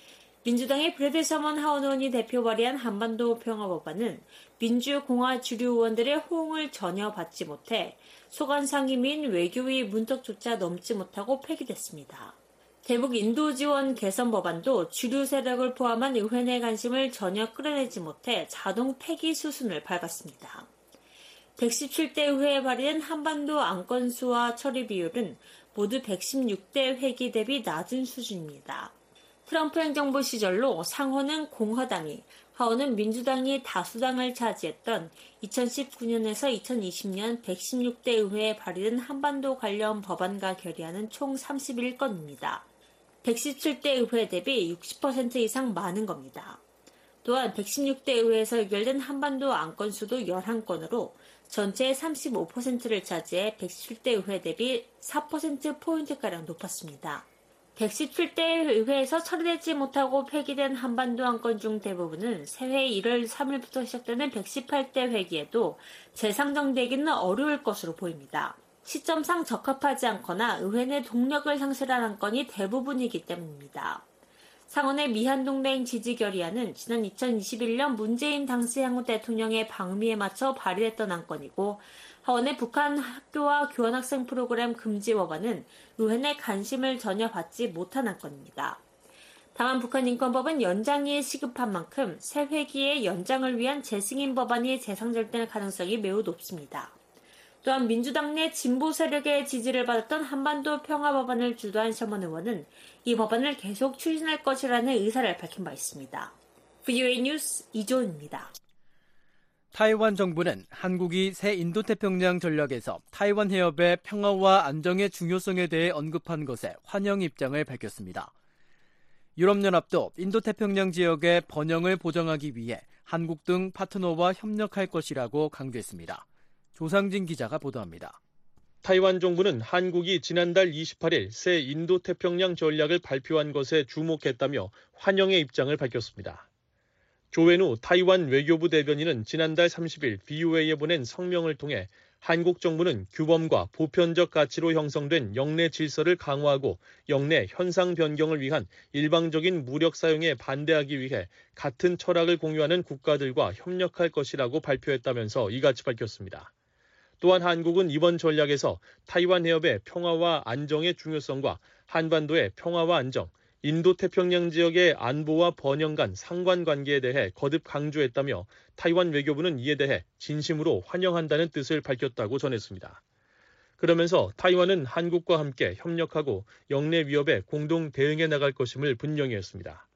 S11: 민주당의 브래드 서먼 하원 의원이 대표 발의한 한반도 평화법안은 민주공화 주류 의원들의 호응을 전혀 받지 못해 소관상임위인 외교위 문턱조차 넘지 못하고 폐기됐습니다. 대북 인도 지원 개선 법안도 주류 세력을 포함한 의회 내 관심을 전혀 끌어내지 못해 자동 폐기 수순을 밟았습니다. 백십칠 대 의회에 발의된 한반도 안건 수와 처리 비율은 모두 백십육 대 회기 대비 낮은 수준입니다. 트럼프 행정부 시절로 상원은 공화당이, 하원은 민주당이 다수당을 차지했던 이천십구 년에서 이천이십 년 백십육 대 의회에 발의된 한반도 관련 법안과 결의안은 총 삼십일 건입니다. 백십칠 대 의회 대비 육십 퍼센트 이상 많은 겁니다. 또한 백십육 대 의회에서 의결된 한반도 안건 수도 십일 건으로 전체의 삼십오 퍼센트를 차지해 백십칠 대 의회 대비 사 퍼센트포인트가량 높았습니다. 백십칠 대 의회에서 처리되지 못하고 폐기된 한반도 안건 중 대부분은 새해 일월 삼일부터 시작되는 백십팔 대 회기에도 재상정되기는 어려울 것으로 보입니다. 시점상 적합하지 않거나 의회 내 동력을 상실한 안건이 대부분이기 때문입니다. 상원의 미한동맹 지지 결의안은 지난 이천이십일 년 문재인 당시 향후 대통령의 방미에 맞춰 발의됐던 안건이고, 하원의 북한 학교와 교환학생 프로그램 금지 법안은 의회 내 관심을 전혀 받지 못한 안건입니다. 다만 북한 인권법은 연장이 시급한 만큼 새 회기의 연장을 위한 재승인 법안이 재상정될 가능성이 매우 높습니다. 또한 민주당 내 진보 세력의 지지를 받았던 한반도 평화 법안을 주도한 서먼 의원은 이 법안을 계속 추진할 것이라는 의사를 밝힌 바 있습니다. 브이오에이 뉴스 이조은입니다.
S3: 타이완 정부는 한국이 새 인도태평양 전략에서 타이완 해협의 평화와 안정의 중요성에 대해 언급한 것에 환영 입장을 밝혔습니다. 유럽연합도 인도태평양 지역의 번영을 보장하기 위해 한국 등 파트너와 협력할 것이라고 강조했습니다. 조상진 기자가 보도합니다.
S18: 타이완 정부는 한국이 지난달 이십팔 일 새 인도태평양 전략을 발표한 것에 주목했다며 환영의 입장을 밝혔습니다. 조웬우 타이완 외교부 대변인은 지난달 삼십 일 브이오에이에 보낸 성명을 통해 한국 정부는 규범과 보편적 가치로 형성된 영내 질서를 강화하고 영내 현상 변경을 위한 일방적인 무력 사용에 반대하기 위해 같은 철학을 공유하는 국가들과 협력할 것이라고 발표했다면서 이같이 밝혔습니다. 또한 한국은 이번 전략에서 타이완 해협의 평화와 안정의 중요성과 한반도의 평화와 안정, 인도태평양 지역의 안보와 번영 간 상관관계에 대해 거듭 강조했다며 타이완 외교부는 이에 대해 진심으로 환영한다는 뜻을 밝혔다고 전했습니다. 그러면서 타이완은 한국과 함께 협력하고 영내 위협에 공동 대응해 나갈 것임을 분명히 했습니다.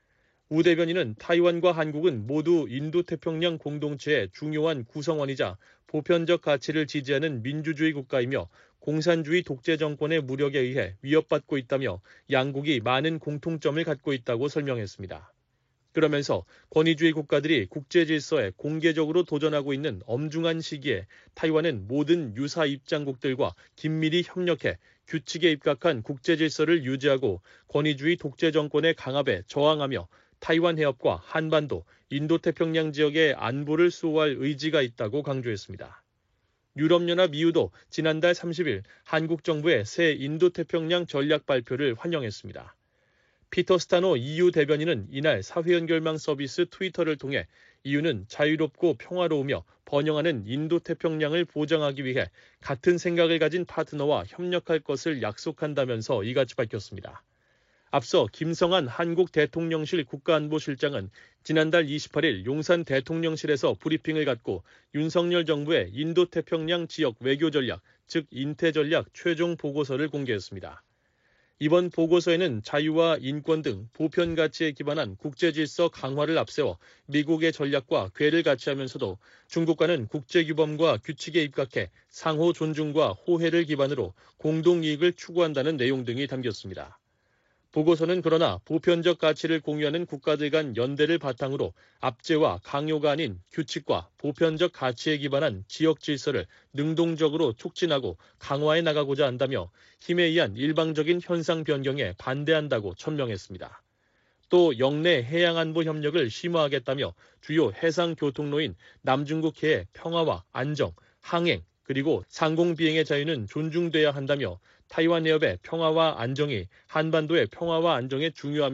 S18: 우 대변인은 타이완과 한국은 모두 인도태평양 공동체의 중요한 구성원이자 보편적 가치를 지지하는 민주주의 국가이며 공산주의 독재 정권의 무력에 의해 위협받고 있다며 양국이 많은 공통점을 갖고 있다고 설명했습니다. 그러면서 권위주의 국가들이 국제 질서에 공개적으로 도전하고 있는 엄중한 시기에 타이완은 모든 유사 입장국들과 긴밀히 협력해 규칙에 입각한 국제 질서를 유지하고 권위주의 독재 정권의 강압에 저항하며 타이완 해협과 한반도, 인도태평양 지역의 안보를 수호할 의지가 있다고 강조했습니다. 유럽연합 이유도 지난달 삼십 일 한국 정부의 새 인도태평양 전략 발표를 환영했습니다. 피터 스타노 이유 대변인은 이날 사회연결망 서비스 트위터를 통해 이유는 자유롭고 평화로우며 번영하는 인도태평양을 보장하기 위해 같은 생각을 가진 파트너와 협력할 것을 약속한다면서 이같이 밝혔습니다. 앞서 김성한 한국 대통령실 국가안보실장은 지난달 이십팔 일 용산 대통령실에서 브리핑을 갖고 윤석열 정부의 인도태평양 지역 외교 전략, 즉 인태 전략 최종 보고서를 공개했습니다. 이번 보고서에는 자유와 인권 등 보편 가치에 기반한 국제 질서 강화를 앞세워 미국의 전략과 궤를 같이 하면서도 중국과는 국제 규범과 규칙에 입각해 상호 존중과 호혜를 기반으로 공동 이익을 추구한다는 내용 등이 담겼습니다. 보고서는 그러나 보편적 가치를 공유하는 국가들 간 연대를 바탕으로 압제와 강요가 아닌 규칙과 보편적 가치에 기반한 지역 질서를 능동적으로 촉진하고 강화해 나가고자 한다며 힘에 의한 일방적인 현상 변경에 반대한다고 천명했습니다. 또 영내 해양안보 협력을 심화하겠다며 주요 해상교통로인 남중국해의 평화와 안정, 항행, 그리고 상공비행의 자유는 존중돼야 한다며 타이완 해협의 평화와 안정이 한반도의 평화와 안정에 중요하며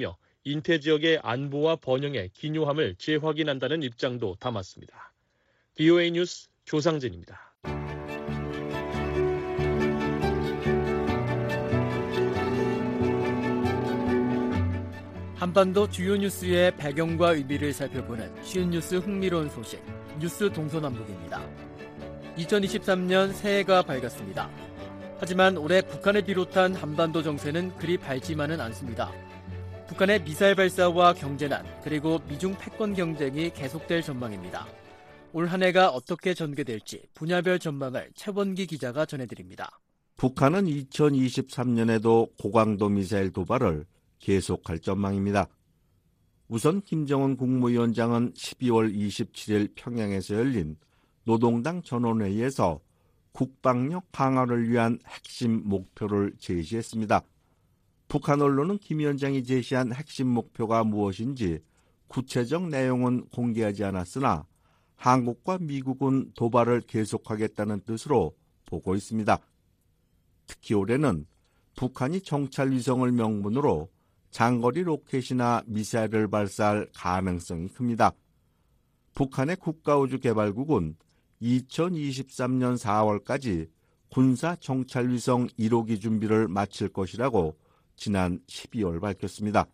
S18: 인태 지역의 안보와 번영의 기묘함을 재확인한다는 입장도 담았습니다. 비오에이 뉴스 조상진입니다.
S3: 한반도 주요 뉴스의 배경과 의미를 살펴보는 쉬운 뉴스 흥미로운 소식, 뉴스 동서남북입니다. 이천이십삼 년 새해가 밝았습니다. 하지만 올해 북한을 비롯한 한반도 정세는 그리 밝지만은 않습니다. 북한의 미사일 발사와 경제난, 그리고 미중 패권 경쟁이 계속될 전망입니다. 올 한 해가 어떻게 전개될지 분야별 전망을 최원기 기자가 전해드립니다.
S19: 북한은 이천이십삼 년에도 고강도 미사일 도발을 계속할 전망입니다. 우선 김정은 국무위원장은 십이월 이십칠일 평양에서 열린 노동당 전원회의에서 국방력 강화를 위한 핵심 목표를 제시했습니다. 북한 언론은 김 위원장이 제시한 핵심 목표가 무엇인지 구체적 내용은 공개하지 않았으나 한국과 미국은 도발을 계속하겠다는 뜻으로 보고 있습니다. 특히 올해는 북한이 정찰 위성을 명분으로 장거리 로켓이나 미사일을 발사할 가능성이 큽니다. 북한의 국가우주개발국은 이천이십삼 년 사월까지 군사 정찰 위성 일 호기 준비를 마칠 것이라고 지난 십이월 밝혔습니다.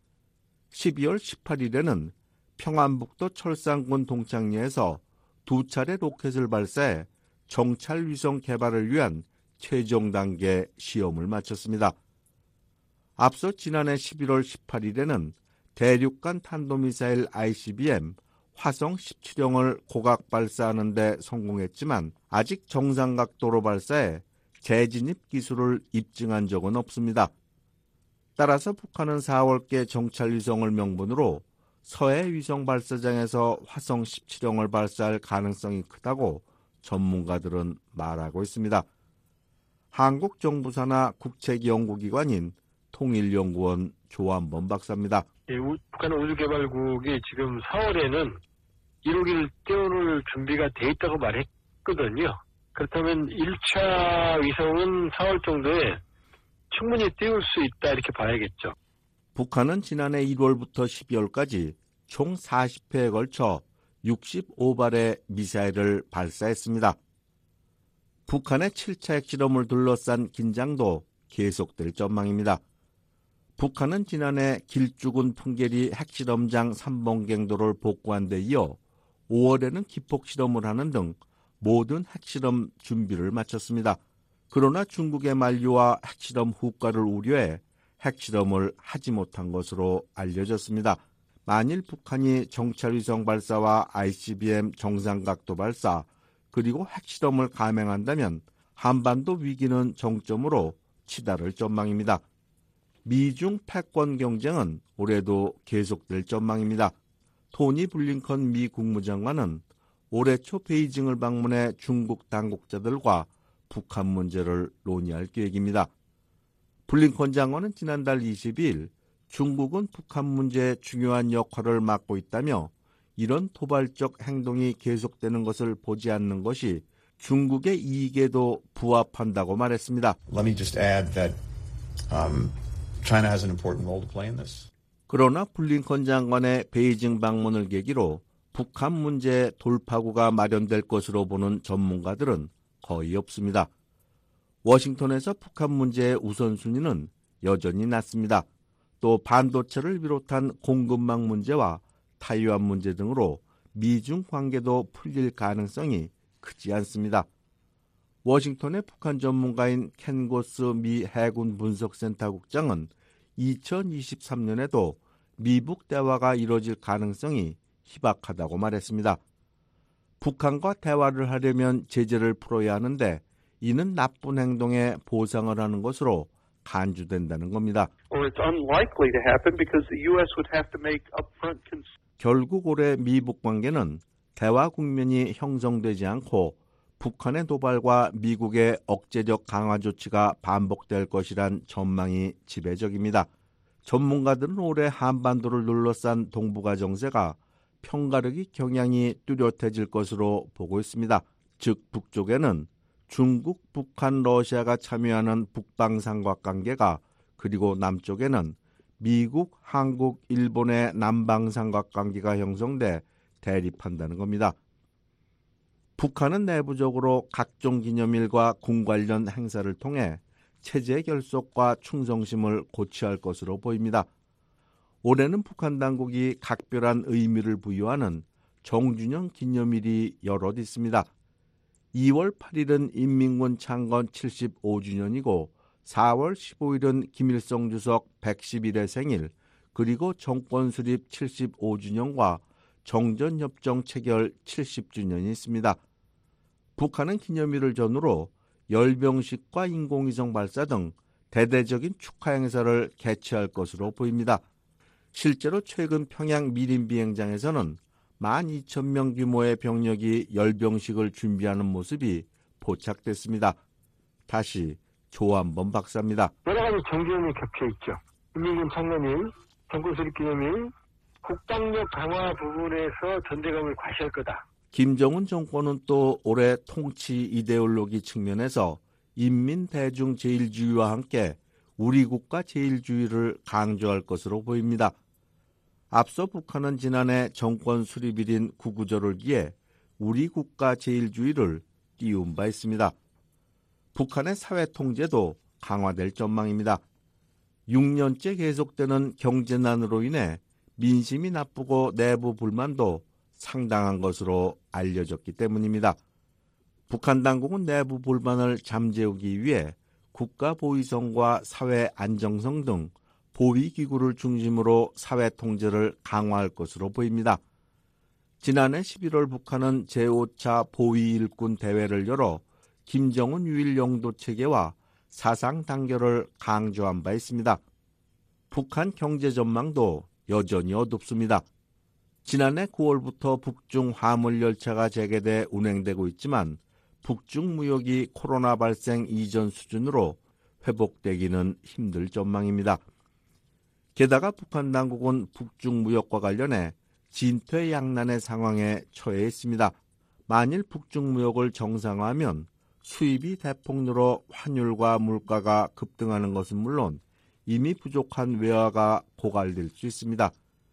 S19: 십이월 십팔일에는 평안북도 철산군 동창리에서 두 차례 로켓을 발사해 정찰 위성 개발을 위한 최종 단계 시험을 마쳤습니다. 앞서 지난해 십일월 십팔일에는 대륙간 탄도미사일 아이씨비엠 화성 십칠형을 고각 발사하는 데 성공했지만 아직 정상 각도로 발사해 재진입 기술을 입증한 적은 없습니다. 따라서 북한은 사월께 정찰 위성을 명분으로 서해 위성 발사장에서 화성 십칠형을 발사할 가능성이 크다고 전문가들은 말하고 있습니다. 한국 정부사나 국책 연구기관인 통일연구원 조한범 박사입니다.
S20: 예, 우, 북한 우주개발국이 지금 사월에는 일 호기를 띄워놓을 준비가 돼 있다고 말했거든요. 그렇다면 일 차 위성은 사월 정도에 충분히 띄울 수 있다 이렇게 봐야겠죠.
S19: 북한은 지난해 일월부터 십이월까지 총 사십 회에 걸쳐 육십오 발의 미사일을 발사했습니다. 북한의 칠 차 핵실험을 둘러싼 긴장도 계속될 전망입니다. 북한은 지난해 길쭉은 풍계리 핵실험장 삼 번갱도를 복구한 데 이어 오월에는 기폭실험을 하는 등 모든 핵실험 준비를 마쳤습니다. 그러나 중국의 만류와 핵실험 후과를 우려해 핵실험을 하지 못한 것으로 알려졌습니다. 만일 북한이 정찰위성 발사와 아이씨비엠 정상각도 발사 그리고 핵실험을 감행한다면 한반도 위기는 정점으로 치달을 전망입니다. 미중 패권 경쟁은 올해도 계속될 전망입니다. 토니 블링컨 미 국무장관은 올해 초 베이징을 방문해 중국 당국자들과 북한 문제를 논의할 계획입니다. 블링컨 장관은 지난달 이십이일 중국은 북한 문제에 중요한 역할을 맡고 있다며 이런 도발적 행동이 계속되는 것을 보지 않는 것이 중국의 이익에도 부합한다고 말했습니다.
S21: Let me just add that um, China has an important role to play in this.
S19: 그러나 블링컨 장관의 베이징 방문을 계기로 북한 문제의 돌파구가 마련될 것으로 보는 전문가들은 거의 없습니다. 워싱턴에서 북한 문제의 우선순위는 여전히 낮습니다. 또 반도체를 비롯한 공급망 문제와 타이완 문제 등으로 미중 관계도 풀릴 가능성이 크지 않습니다. 워싱턴의 북한 전문가인 켄 고스 미 해군 분석센터 국장은 이천이십삼 년에도 미북 대화가 이뤄질 가능성이 희박하다고 말했습니다. 북한과 대화를 하려면 제재를 풀어야 하는데 이는 나쁜 행동에 보상을 하는 것으로 간주된다는 겁니다. 결국 올해 미북 관계는 대화 국면이 형성되지 않고 북한의 도발과 미국의 억제적 강화 조치가 반복될 것이란 전망이 지배적입니다. 전문가들은 올해 한반도를 둘러싼 동북아 정세가 편가르기 경향이 뚜렷해질 것으로 보고 있습니다. 즉 북쪽에는 중국, 북한, 러시아가 참여하는 북방 삼각관계가 그리고 남쪽에는 미국, 한국, 일본의 남방삼각관계가 형성돼 대립한다는 겁니다. 북한은 내부적으로 각종 기념일과 군 관련 행사를 통해 체제 결속과 충성심을 고취할 것으로 보입니다. 올해는 북한 당국이 각별한 의미를 부여하는 정준영 기념일이 여럿 있습니다. 이월 팔일은 인민군 창건 칠십오 주년이고 사월 십오일은 김일성 주석 백십일 회 생일, 그리고 정권 수립 칠십오 주년과 정전협정 체결 칠십 주년이 있습니다. 북한은 기념일을 전후로 열병식과 인공위성 발사 등 대대적인 축하 행사를 개최할 것으로 보입니다. 실제로 최근 평양 미림 비행장에서는 만 이천 명 규모의 병력이 열병식을 준비하는 모습이 포착됐습니다. 다시 조한범 박사입니다.
S20: 여러 가지 정기념이 겹쳐 있죠. 인민군 창건일, 정권 수립 기념일, 국방력 강화 부분에서 존재감을 과시할 거다.
S19: 김정은 정권은 또 올해 통치 이데올로기 측면에서 인민대중제일주의와 함께 우리 국가 제일주의를 강조할 것으로 보입니다. 앞서 북한은 지난해 정권 수립일인 구구절을 기해 우리 국가 제일주의를 띄운 바 있습니다. 북한의 사회 통제도 강화될 전망입니다. 육 년째 계속되는 경제난으로 인해 민심이 나쁘고 내부 불만도 상당한 것으로 알려졌기 때문입니다. 북한 당국은 내부 불만을 잠재우기 위해 국가보위성과 사회 안정성 등 보위기구를 중심으로 사회 통제를 강화할 것으로 보입니다. 지난해 십일월 북한은 제오 차 보위일군 대회를 열어 김정은 유일 영도 체계와 사상 단결을 강조한 바 있습니다. 북한 경제 전망도 여전히 어둡습니다. 지난해 구월부터 북중 화물열차가 재개돼 운행되고 있지만 북중 무역이 코로나 발생 이전 수준으로 회복되기는 힘들 전망입니다. 게다가 북한 당국은 북중 무역과 관련해 진퇴양난의 상황에 처해 있습니다. 만일 북중 무역을 정상화하면 수입이 대폭 늘어 환율과 물가가 급등하는 것은 물론 이미 부족한 외화가 고갈될 수 있습니다.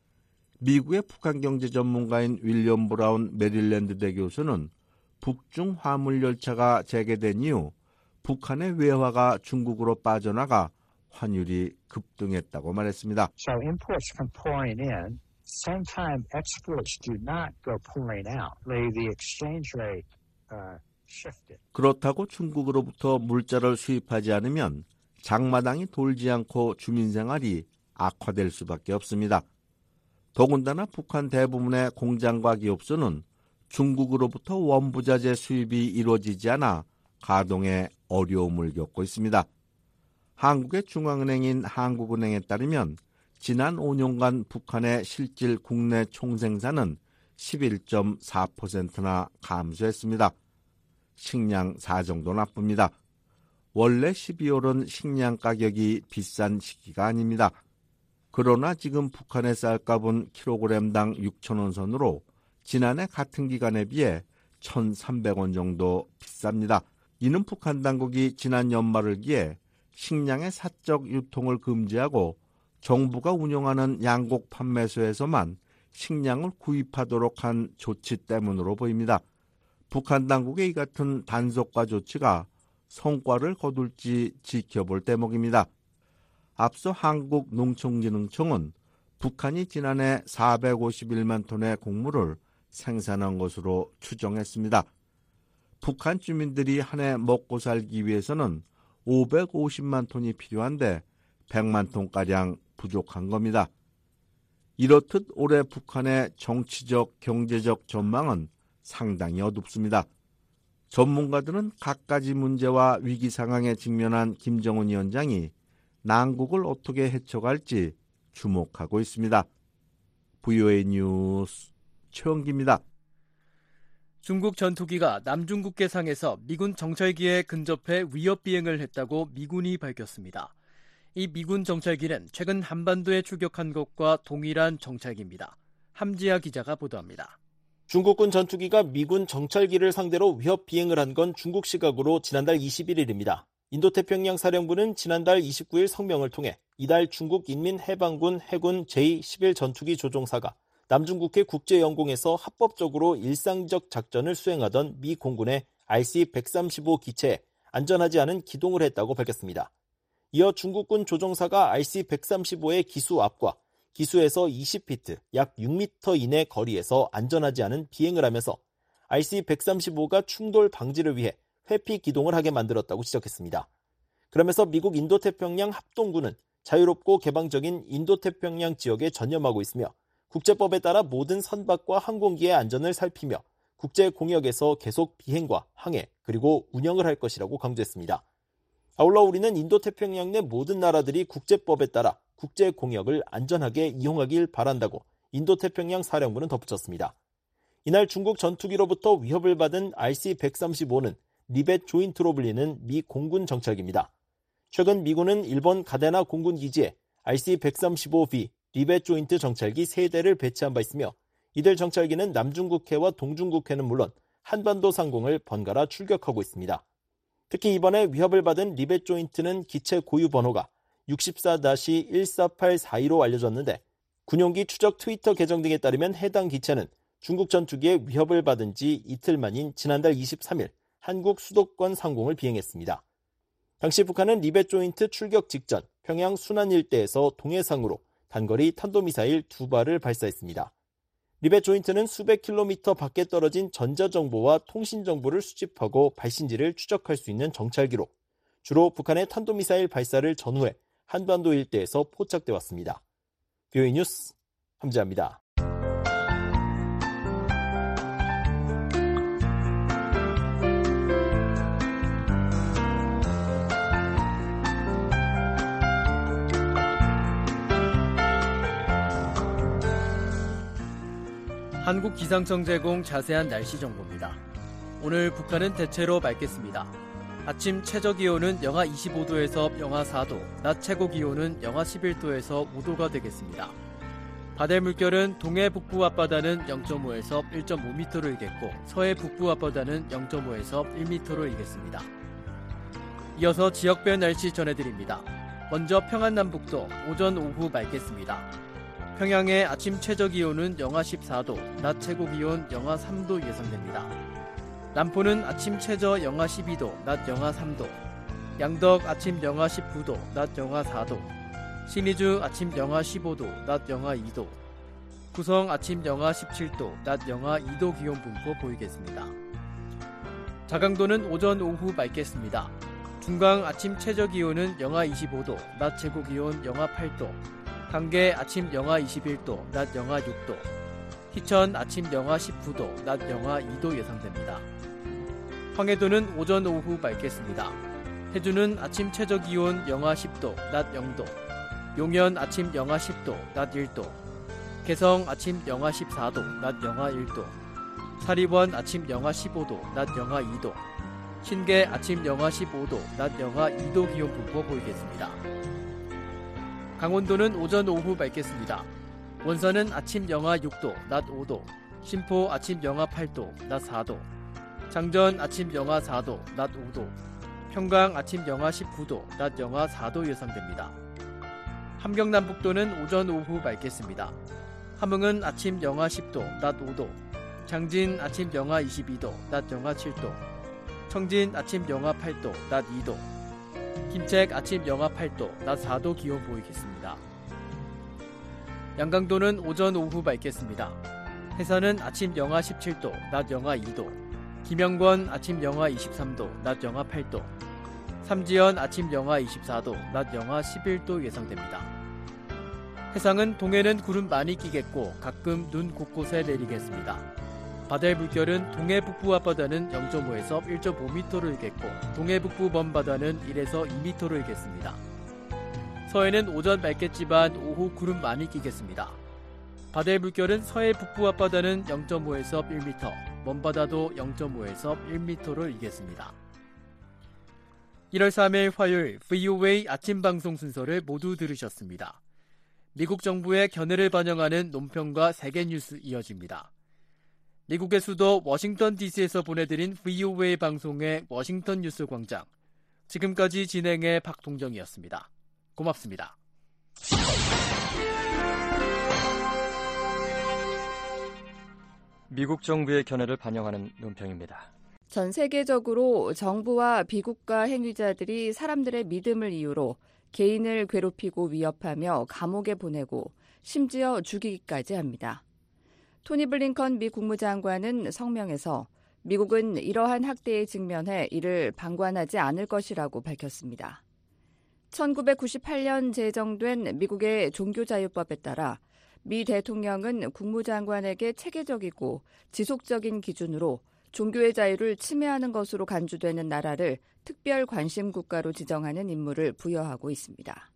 S19: 미국의 북한 경제 전문가인 윌리엄 브라운 메릴랜드대 교수는 북중 화물열차가 재개된 이후 북한의 외화가 중국으로 빠져나가 환율이 급등했다고 말했습니다.
S1: So imports come pouring in. Same time, exports do not go pouring out. The exchange rate uh, shifted.
S19: 그렇다고 중국으로부터 물자를 수입하지 않으면 장마당이 돌지 않고 주민생활이 악화될 수밖에 없습니다. 더군다나 북한 대부분의 공장과 기업소는 중국으로부터 원부자재 수입이 이루어지지 않아 가동에 어려움을 겪고 있습니다. 한국의 중앙은행인 한국은행에 따르면 지난 오 년간 북한의 실질 국내 총생산은 십일 점 사 퍼센트나 감소했습니다. 식량 사정도 나쁩니다. 원래 십이월은 식량 가격이 비싼 시기가 아닙니다. 그러나 지금 북한의 쌀값은 킬로그램당 육천 원 선으로 지난해 같은 기간에 비해 천삼백 원 정도 비쌉니다. 이는 북한 당국이 지난 연말을 기해 식량의 사적 유통을 금지하고 정부가 운영하는 양곡 판매소에서만 식량을 구입하도록 한 조치 때문으로 보입니다. 북한 당국의 이 같은 단속과 조치가 성과를 거둘지 지켜볼 대목입니다. 앞서 한국농촌진흥청은 북한이 지난해 사백오십일만 톤의 곡물을 생산한 것으로 추정했습니다. 북한 주민들이 한 해 먹고 살기 위해서는 오백오십만 톤이 필요한데 백만 톤가량 부족한 겁니다. 이렇듯 올해 북한의 정치적, 경제적 전망은 상당히 어둡습니다. 전문가들은 갖가지 문제와 위기 상황에 직면한 김정은 위원장이 난국을 어떻게 헤쳐갈지 주목하고 있습니다. 브이오에이 뉴스 최원기입니다.
S3: 중국 전투기가 남중국해상에서 미군 정찰기에 근접해 위협 비행을 했다고 미군이 밝혔습니다. 이 미군 정찰기는 최근 한반도에 출격한 것과 동일한 정찰기입니다. 함지아 기자가 보도합니다.
S4: 중국군 전투기가 미군 정찰기를 상대로 위협 비행을 한 건 중국 시각으로 지난달 이십일일입니다. 인도태평양 사령부는 지난달 이십구일 성명을 통해 이달 중국 인민해방군 해군 제이 십일 전투기 조종사가 남중국해 국제영공에서 합법적으로 일상적 작전을 수행하던 미 공군의 알씨 백삼십오 기체에 안전하지 않은 기동을 했다고 밝혔습니다. 이어 중국군 조종사가 알씨 백삼십오의 기수 앞과 기수에서 이십 피트, 약 육 미터 이내 거리에서 안전하지 않은 비행을 하면서 알씨 백삼십오가 충돌 방지를 위해 회피 기동을 하게 만들었다고 지적했습니다. 그러면서 미국 인도태평양 합동군은 자유롭고 개방적인 인도태평양 지역에 전념하고 있으며 국제법에 따라 모든 선박과 항공기의 안전을 살피며 국제 공역에서 계속 비행과 항해 그리고 운영을 할 것이라고 강조했습니다. 아울러 우리는 인도태평양 내 모든 나라들이 국제법에 따라 국제 공역을 안전하게 이용하길 바란다고 인도태평양 사령부는 덧붙였습니다. 이날 중국 전투기로부터 위협을 받은 알씨 백삼십오는 리벳 조인트로 불리는 미 공군 정찰기입니다. 최근 미군은 일본 가데나 공군 기지에 알씨 백삼십오 비 리벳 조인트 정찰기 세 대를 배치한 바 있으며 이들 정찰기는 남중국해와 동중국해는 물론 한반도 상공을 번갈아 출격하고 있습니다. 특히 이번에 위협을 받은 리벳 조인트는 기체 고유 번호가 육십사 일사팔사이로 알려졌는데 군용기 추적 트위터 계정 등에 따르면 해당 기체는 중국 전투기에 위협을 받은 지 이틀 만인 지난달 이십삼 일 한국 수도권 상공을 비행했습니다. 당시 북한은 리벳 조인트 출격 직전 평양 순안 일대에서 동해상으로 단거리 탄도미사일 두 발을 발사했습니다. 리벳 조인트는 수백 킬로미터 밖에 떨어진 전자정보와 통신정보를 수집하고 발신지를 추적할 수 있는 정찰기로 주로 북한의 탄도미사일 발사를 전후해 한반도 일대에서 포착돼 왔습니다. 비오이 뉴스 함재합니다.
S3: 한국기상청 제공 자세한 날씨 정보입니다. 오늘 북한은 대체로 맑겠습니다. 아침 최저기온은 영하 이십오 도에서 영하 사 도, 낮 최고기온은 영하 십일 도에서 오 도가 되겠습니다. 바다의 물결은 동해 북부 앞바다는 영 점 오에서 일 점 오 미터로 일겠고 서해 북부 앞바다는 영 점 오에서 일 미터로 일겠습니다. 이어서 지역별 날씨 전해드립니다. 먼저 평안남북도 오전 오후 맑겠습니다. 평양의 아침 최저기온은 영하 십사 도, 낮 최고기온 영하 삼 도 예상됩니다. 남포는 아침 최저 영하 십이 도, 낮 영하 삼 도, 양덕 아침 영하 십구 도, 낮 영하 사 도, 신의주 아침 영하 십오 도, 낮 영하 이 도, 구성 아침 영하 십칠 도, 낮 영하 이 도 기온 분포 보이겠습니다. 자강도는 오전 오후 맑겠습니다. 중강 아침 최저기온은 영하 이십오 도, 낮 최고기온 영하 팔 도, 강계 아침 영하 이십일 도, 낮 영하 육 도, 희천 아침 영하 십구 도, 낮 영하 이 도 예상됩니다. 황해도는 오전 오후 맑겠습니다. 해주는 아침 최저기온 영하 십 도, 낮 영 도, 용현 아침 영하 십 도, 낮 일 도, 개성 아침 영하 십사 도, 낮 영하 일 도, 사리원 아침 영하 십오 도, 낮 영하 이 도, 신계 아침 영하 십오 도, 낮 영하 이 도 기온 분포 보이겠습니다. 강원도는 오전 오후 맑겠습니다. 원산은 아침 영하 육 도, 낮 오 도, 신포 아침 영하 팔 도, 낮 사 도, 장전 아침 영하 사 도, 낮 오 도, 평강 아침 영하 십구 도, 낮 영하 사 도 예상됩니다. 함경남북도는 오전 오후 맑겠습니다. 함흥은 아침 영하 십 도, 낮 오 도, 장진 아침 영하 이십이 도, 낮 영하 칠 도, 청진 아침 영하 팔 도, 낮 이 도, 김책 아침 영하 팔 도, 낮 사 도 기온 보이겠습니다. 양강도는 오전 오후 맑겠습니다. 해산은 아침 영하 십칠 도, 낮 영하 이 도, 김영권 아침 영하 이십삼 도, 낮 영하 팔 도, 삼지연 아침 영하 이십사 도, 낮 영하 십일 도 예상됩니다. 해상은 동해는 구름 많이 끼겠고 가끔 눈 곳곳에 내리겠습니다. 바다의 물결은 동해 북부 앞바다는 영 점 오에서 일 점 오 미터로 일겠고 동해 북부 먼바다는 일에서 이 미터로 일겠습니다. 서해는 오전 맑겠지만 오후 구름 많이 끼겠습니다. 바다의 물결은 서해 북부 앞바다는 영 점 오에서 일 미터, 먼바다도 영 점 오에서 일 미터로 일겠습니다. 일월 삼일 화요일 브이오에이 아침 방송 순서를 모두 들으셨습니다. 미국 정부의 견해를 반영하는 논평과 세계 뉴스 이어집니다. 미국의 수도 워싱턴 디씨에서 보내드린 브이오에이 방송의 워싱턴 뉴스 광장. 지금까지 진행의 박동정이었습니다. 고맙습니다.
S2: 미국 정부의 견해를 반영하는 논평입니다.
S22: 전 세계적으로 정부와 비국가 행위자들이 사람들의 믿음을 이유로 개인을 괴롭히고 위협하며 감옥에 보내고 심지어 죽이기까지 합니다. 토니 블링컨 미 국무장관은 성명에서 미국은 이러한 학대에 직면해 이를 방관하지 않을 것이라고 밝혔습니다. 천구백구십팔 년 제정된 미국의 종교자유법에 따라 미 대통령은 국무장관에게 체계적이고 지속적인 기준으로 종교의 자유를 침해하는 것으로 간주되는 나라를 특별 관심 국가로 지정하는 임무를 부여하고 있습니다.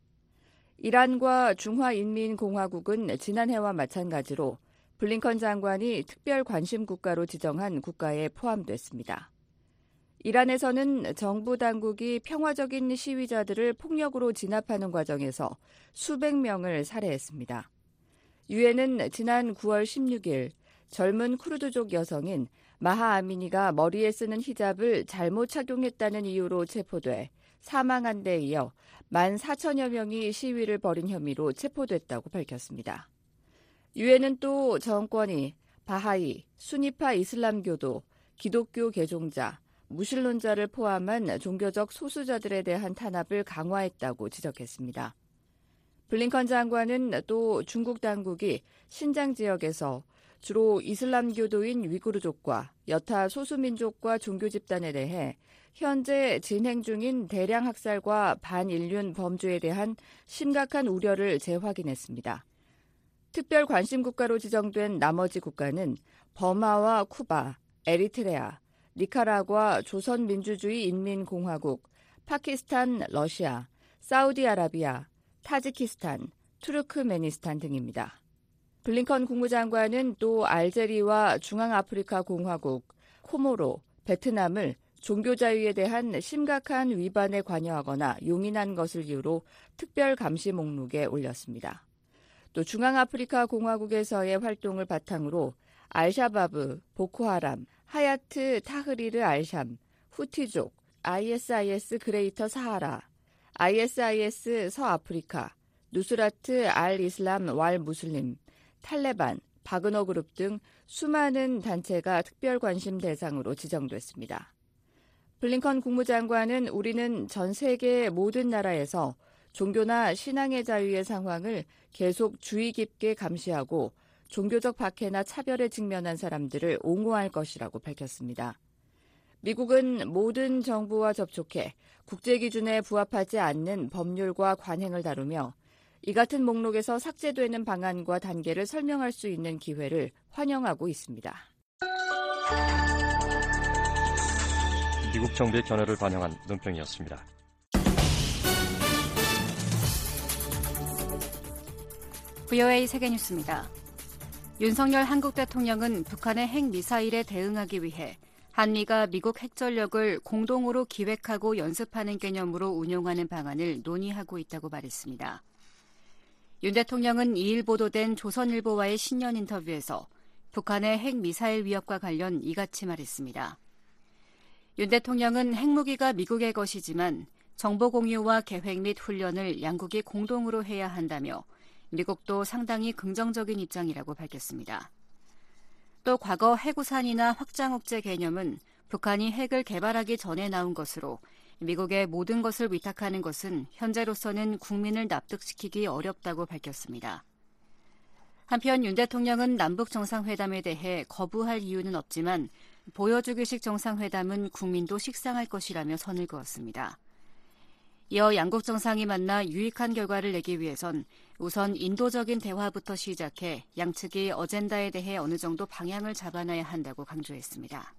S22: 이란과 중화인민공화국은 지난해와 마찬가지로 블링컨 장관이 특별 관심 국가로 지정한 국가에 포함됐습니다. 이란에서는 정부 당국이 평화적인 시위자들을 폭력으로 진압하는 과정에서 수백 명을 살해했습니다. 유엔은 지난 구월 십육일 젊은 쿠르드족 여성인 마하 아미니가 머리에 쓰는 히잡을 잘못 착용했다는 이유로 체포돼 사망한 데 이어 만 사천여 명이 시위를 벌인 혐의로 체포됐다고 밝혔습니다. 유엔은 또 정권이 바하이, 수니파 이슬람교도, 기독교 개종자, 무신론자를 포함한 종교적 소수자들에 대한 탄압을 강화했다고 지적했습니다. 블링컨 장관은 또 중국 당국이 신장 지역에서 주로 이슬람교도인 위구르족과 여타 소수민족과 종교 집단에 대해 현재 진행 중인 대량 학살과 반인륜 범죄에 대한 심각한 우려를 재확인했습니다. 특별 관심 국가로 지정된 나머지 국가는 버마와 쿠바, 에리트레아, 니카라과 조선민주주의 인민공화국, 파키스탄, 러시아, 사우디아라비아, 타지키스탄, 투르크메니스탄 등입니다. 블링컨 국무장관은 또 알제리와 중앙아프리카 공화국, 코모로, 베트남을 종교 자유에 대한 심각한 위반에 관여하거나 용인한 것을 이유로 특별 감시 목록에 올렸습니다. 또 중앙아프리카 공화국에서의 활동을 바탕으로 알샤바브, 보코하람, 하야트 타흐리르 알샴, 후티족, 아이에스아이에스 그레이터 사하라, 아이에스아이에스 서아프리카, 누스라트 알 이슬람 왈 무슬림, 탈레반, 바그너 그룹 등 수많은 단체가 특별 관심 대상으로 지정됐습니다. 블링컨 국무장관은 우리는 전 세계 모든 나라에서 종교나 신앙의 자유의 상황을 계속 주의 깊게 감시하고 종교적 박해나 차별에 직면한 사람들을 옹호할 것이라고 밝혔습니다. 미국은 모든 정부와 접촉해 국제 기준에 부합하지 않는 법률과 관행을 다루며 이 같은 목록에서 삭제되는 방안과 단계를 설명할 수 있는 기회를 환영하고 있습니다.
S2: 미국 정부의 견해를 반영한 논평이었습니다.
S23: 브이오에이 세계뉴스입니다. 윤석열 한국 대통령은 북한의 핵미사일에 대응하기 위해 한미가 미국 핵전력을 공동으로 기획하고 연습하는 개념으로 운용하는 방안을 논의하고 있다고 말했습니다. 윤 대통령은 이일 보도된 조선일보와의 신년 인터뷰에서 북한의 핵미사일 위협과 관련 이같이 말했습니다. 윤 대통령은 핵무기가 미국의 것이지만 정보 공유와 계획 및 훈련을 양국이 공동으로 해야 한다며 미국도 상당히 긍정적인 입장이라고 밝혔습니다. 또 과거 해구산이나 확장억제 개념은 북한이 핵을 개발하기 전에 나온 것으로 미국의 모든 것을 위탁하는 것은 현재로서는 국민을 납득시키기 어렵다고 밝혔습니다. 한편 윤 대통령은 남북 정상회담에 대해 거부할 이유는 없지만 보여주기식 정상회담은 국민도 식상할 것이라며 선을 그었습니다. 이어 양국 정상이 만나 유익한 결과를 내기 위해선 우선 인도적인 대화부터 시작해 양측이 어젠다에 대해 어느 정도 방향을 잡아놔야 한다고 강조했습니다.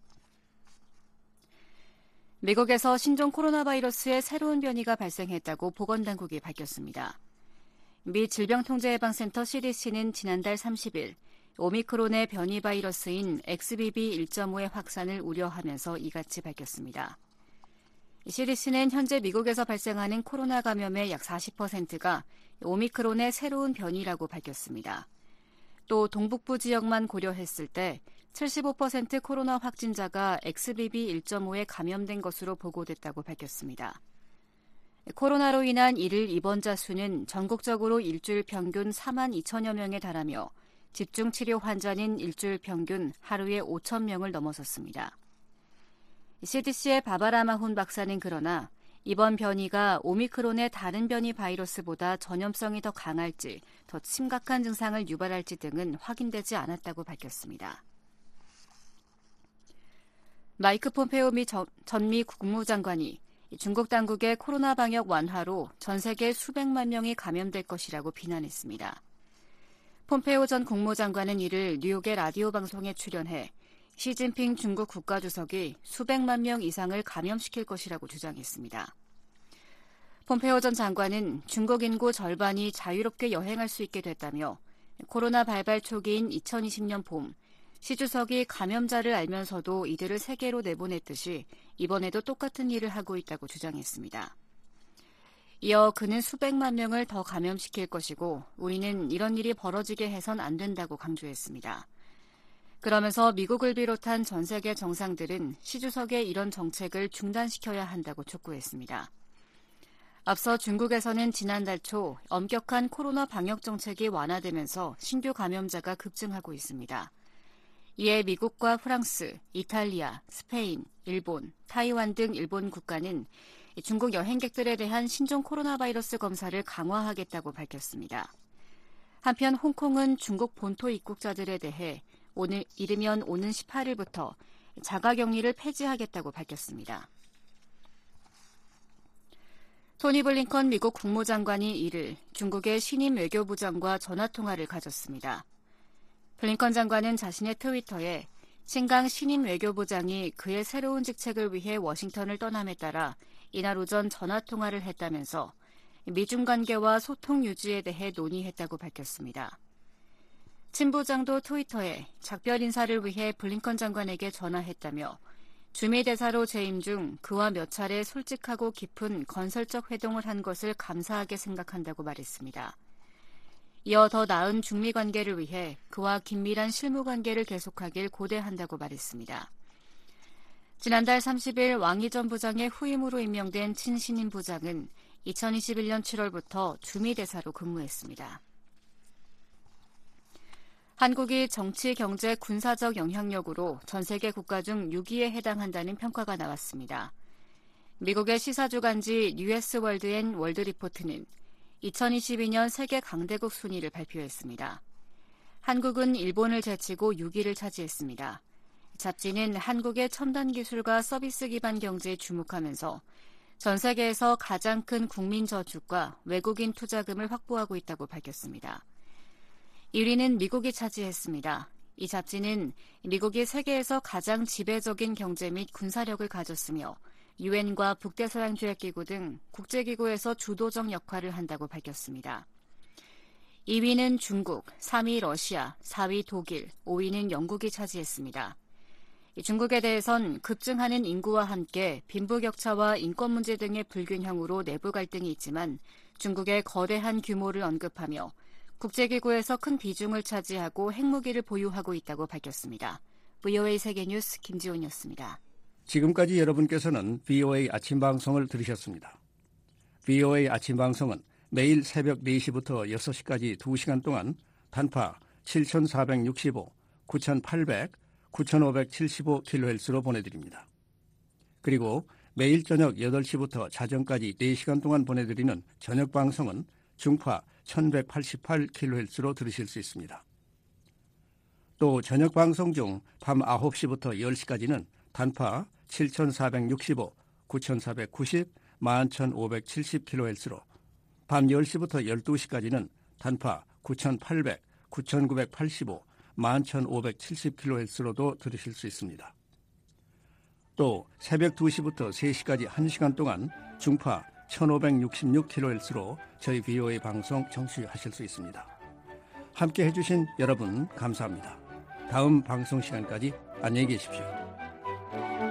S23: 미국에서 신종 코로나 바이러스의 새로운 변이가 발생했다고 보건당국이 밝혔습니다. 미 질병통제예방센터 씨디씨는 지난달 삼십일 오미크론의 변이 바이러스인 엑스비비 일 점 오의 확산을 우려하면서 이같이 밝혔습니다. 씨디씨는 현재 미국에서 발생하는 코로나 감염의 약 사십 퍼센트가 오미크론의 새로운 변이라고 밝혔습니다. 또 동북부 지역만 고려했을 때 칠십오 퍼센트 코로나 확진자가 엑스비비 일 점 오에 감염된 것으로 보고됐다고 밝혔습니다. 코로나로 인한 일일 입원자 수는 전국적으로 일주일 평균 사만 이천여 명에 달하며 집중치료 환자는 일주일 평균 하루에 오천 명을 넘어섰습니다. 씨디씨의 바바라 마훈 박사는 그러나 이번 변이가 오미크론의 다른 변이 바이러스보다 전염성이 더 강할지, 더 심각한 증상을 유발할지 등은 확인되지 않았다고 밝혔습니다. 마이크 폼페오 미 전미 국무장관이 중국 당국의 코로나 방역 완화로 전 세계 수백만 명이 감염될 것이라고 비난했습니다. 폼페오 전 국무장관은 이를 뉴욕의 라디오 방송에 출연해 시진핑 중국 국가주석이 수백만 명 이상을 감염시킬 것이라고 주장했습니다. 폼페오 전 장관은 중국 인구 절반이 자유롭게 여행할 수 있게 됐다며 코로나 발발 초기인 이천이십 년 봄 시 주석이 감염자를 알면서도 이들을 세계로 내보냈듯이 이번에도 똑같은 일을 하고 있다고 주장했습니다. 이어 그는 수백만 명을 더 감염시킬 것이고 우리는 이런 일이 벌어지게 해선 안 된다고 강조했습니다. 그러면서 미국을 비롯한 전 세계 정상들은 시 주석의 이런 정책을 중단시켜야 한다고 촉구했습니다. 앞서 중국에서는 지난달 초 엄격한 코로나 방역 정책이 완화되면서 신규 감염자가 급증하고 있습니다. 이에 미국과 프랑스, 이탈리아, 스페인, 일본, 타이완 등 일본 국가는 중국 여행객들에 대한 신종 코로나 바이러스 검사를 강화하겠다고 밝혔습니다. 한편 홍콩은 중국 본토 입국자들에 대해 오늘 이르면 오는 십팔 일부터 자가격리를 폐지하겠다고 밝혔습니다. 토니 블링컨 미국 국무장관이 이를 중국의 신임 외교부장과 전화통화를 가졌습니다. 블링컨 장관은 자신의 트위터에 신강 신임 외교부장이 그의 새로운 직책을 위해 워싱턴을 떠남에 따라 이날 오전 전화통화를 했다면서 미중 관계와 소통 유지에 대해 논의했다고 밝혔습니다. 친 부장도 트위터에 작별 인사를 위해 블링컨 장관에게 전화했다며 주미 대사로 재임 중 그와 몇 차례 솔직하고 깊은 건설적 회동을 한 것을 감사하게 생각한다고 말했습니다. 이어 더 나은 중미 관계를 위해 그와 긴밀한 실무 관계를 계속하길 고대한다고 말했습니다. 지난달 삼십 일 왕이 전 부장의 후임으로 임명된 친 신임 부장은 이천이십일 년 칠월부터 주미 대사로 근무했습니다. 한국이 정치, 경제, 군사적 영향력으로 전 세계 국가 중 육 위에 해당한다는 평가가 나왔습니다. 미국의 시사주간지 뉴에스 월드 앤 월드 리포트는 이천이십이 년 세계 강대국 순위를 발표했습니다. 한국은 일본을 제치고 육 위를 차지했습니다. 잡지는 한국의 첨단 기술과 서비스 기반 경제에 주목하면서 전 세계에서 가장 큰 국민 저축과 외국인 투자금을 확보하고 있다고 밝혔습니다. 일 위는 미국이 차지했습니다. 이 잡지는 미국이 세계에서 가장 지배적인 경제 및 군사력을 가졌으며 유엔과 북대서양조약기구 등 국제기구에서 주도적 역할을 한다고 밝혔습니다. 이 위는 중국, 삼 위 러시아, 사 위 독일, 오 위는 영국이 차지했습니다. 중국에 대해선 급증하는 인구와 함께 빈부격차와 인권 문제 등의 불균형으로 내부 갈등이 있지만 중국의 거대한 규모를 언급하며 국제기구에서 큰 비중을 차지하고 핵무기를 보유하고 있다고 밝혔습니다. 브이오에이 세계뉴스 김지훈이었습니다.
S6: 지금까지 여러분께서는 브이오에이 아침 방송을 들으셨습니다. 브이오에이 아침 방송은 매일 새벽 네 시부터 여섯 시까지 두 시간 동안 단파 칠천사백육십오, 구천팔백, 구천오백칠십오 킬로헤르츠로 보내드립니다. 그리고 매일 저녁 여덟 시부터 자정까지 네 시간 동안 보내드리는 저녁 방송은 중파 천백팔십팔 킬로헤르츠로 들으실 수 있습니다. 또 저녁 방송 중 밤 아홉 시부터 열 시까지는 단파 칠천사백육십오, 구천사백구십, 만 천오백칠십 킬로헤르츠로 밤 열 시부터 열두 시까지는 단파 구천팔백, 구천구백팔십오, 만 천오백칠십 킬로헤르츠로도 들으실 수 있습니다. 또 새벽 두 시부터 세 시까지 한 시간 동안 중파 천오백육십육 킬로헤르츠로 저희 브이오에이 방송 청취하실 수 있습니다. 함께 해주신 여러분 감사합니다. 다음 방송 시간까지 안녕히 계십시오.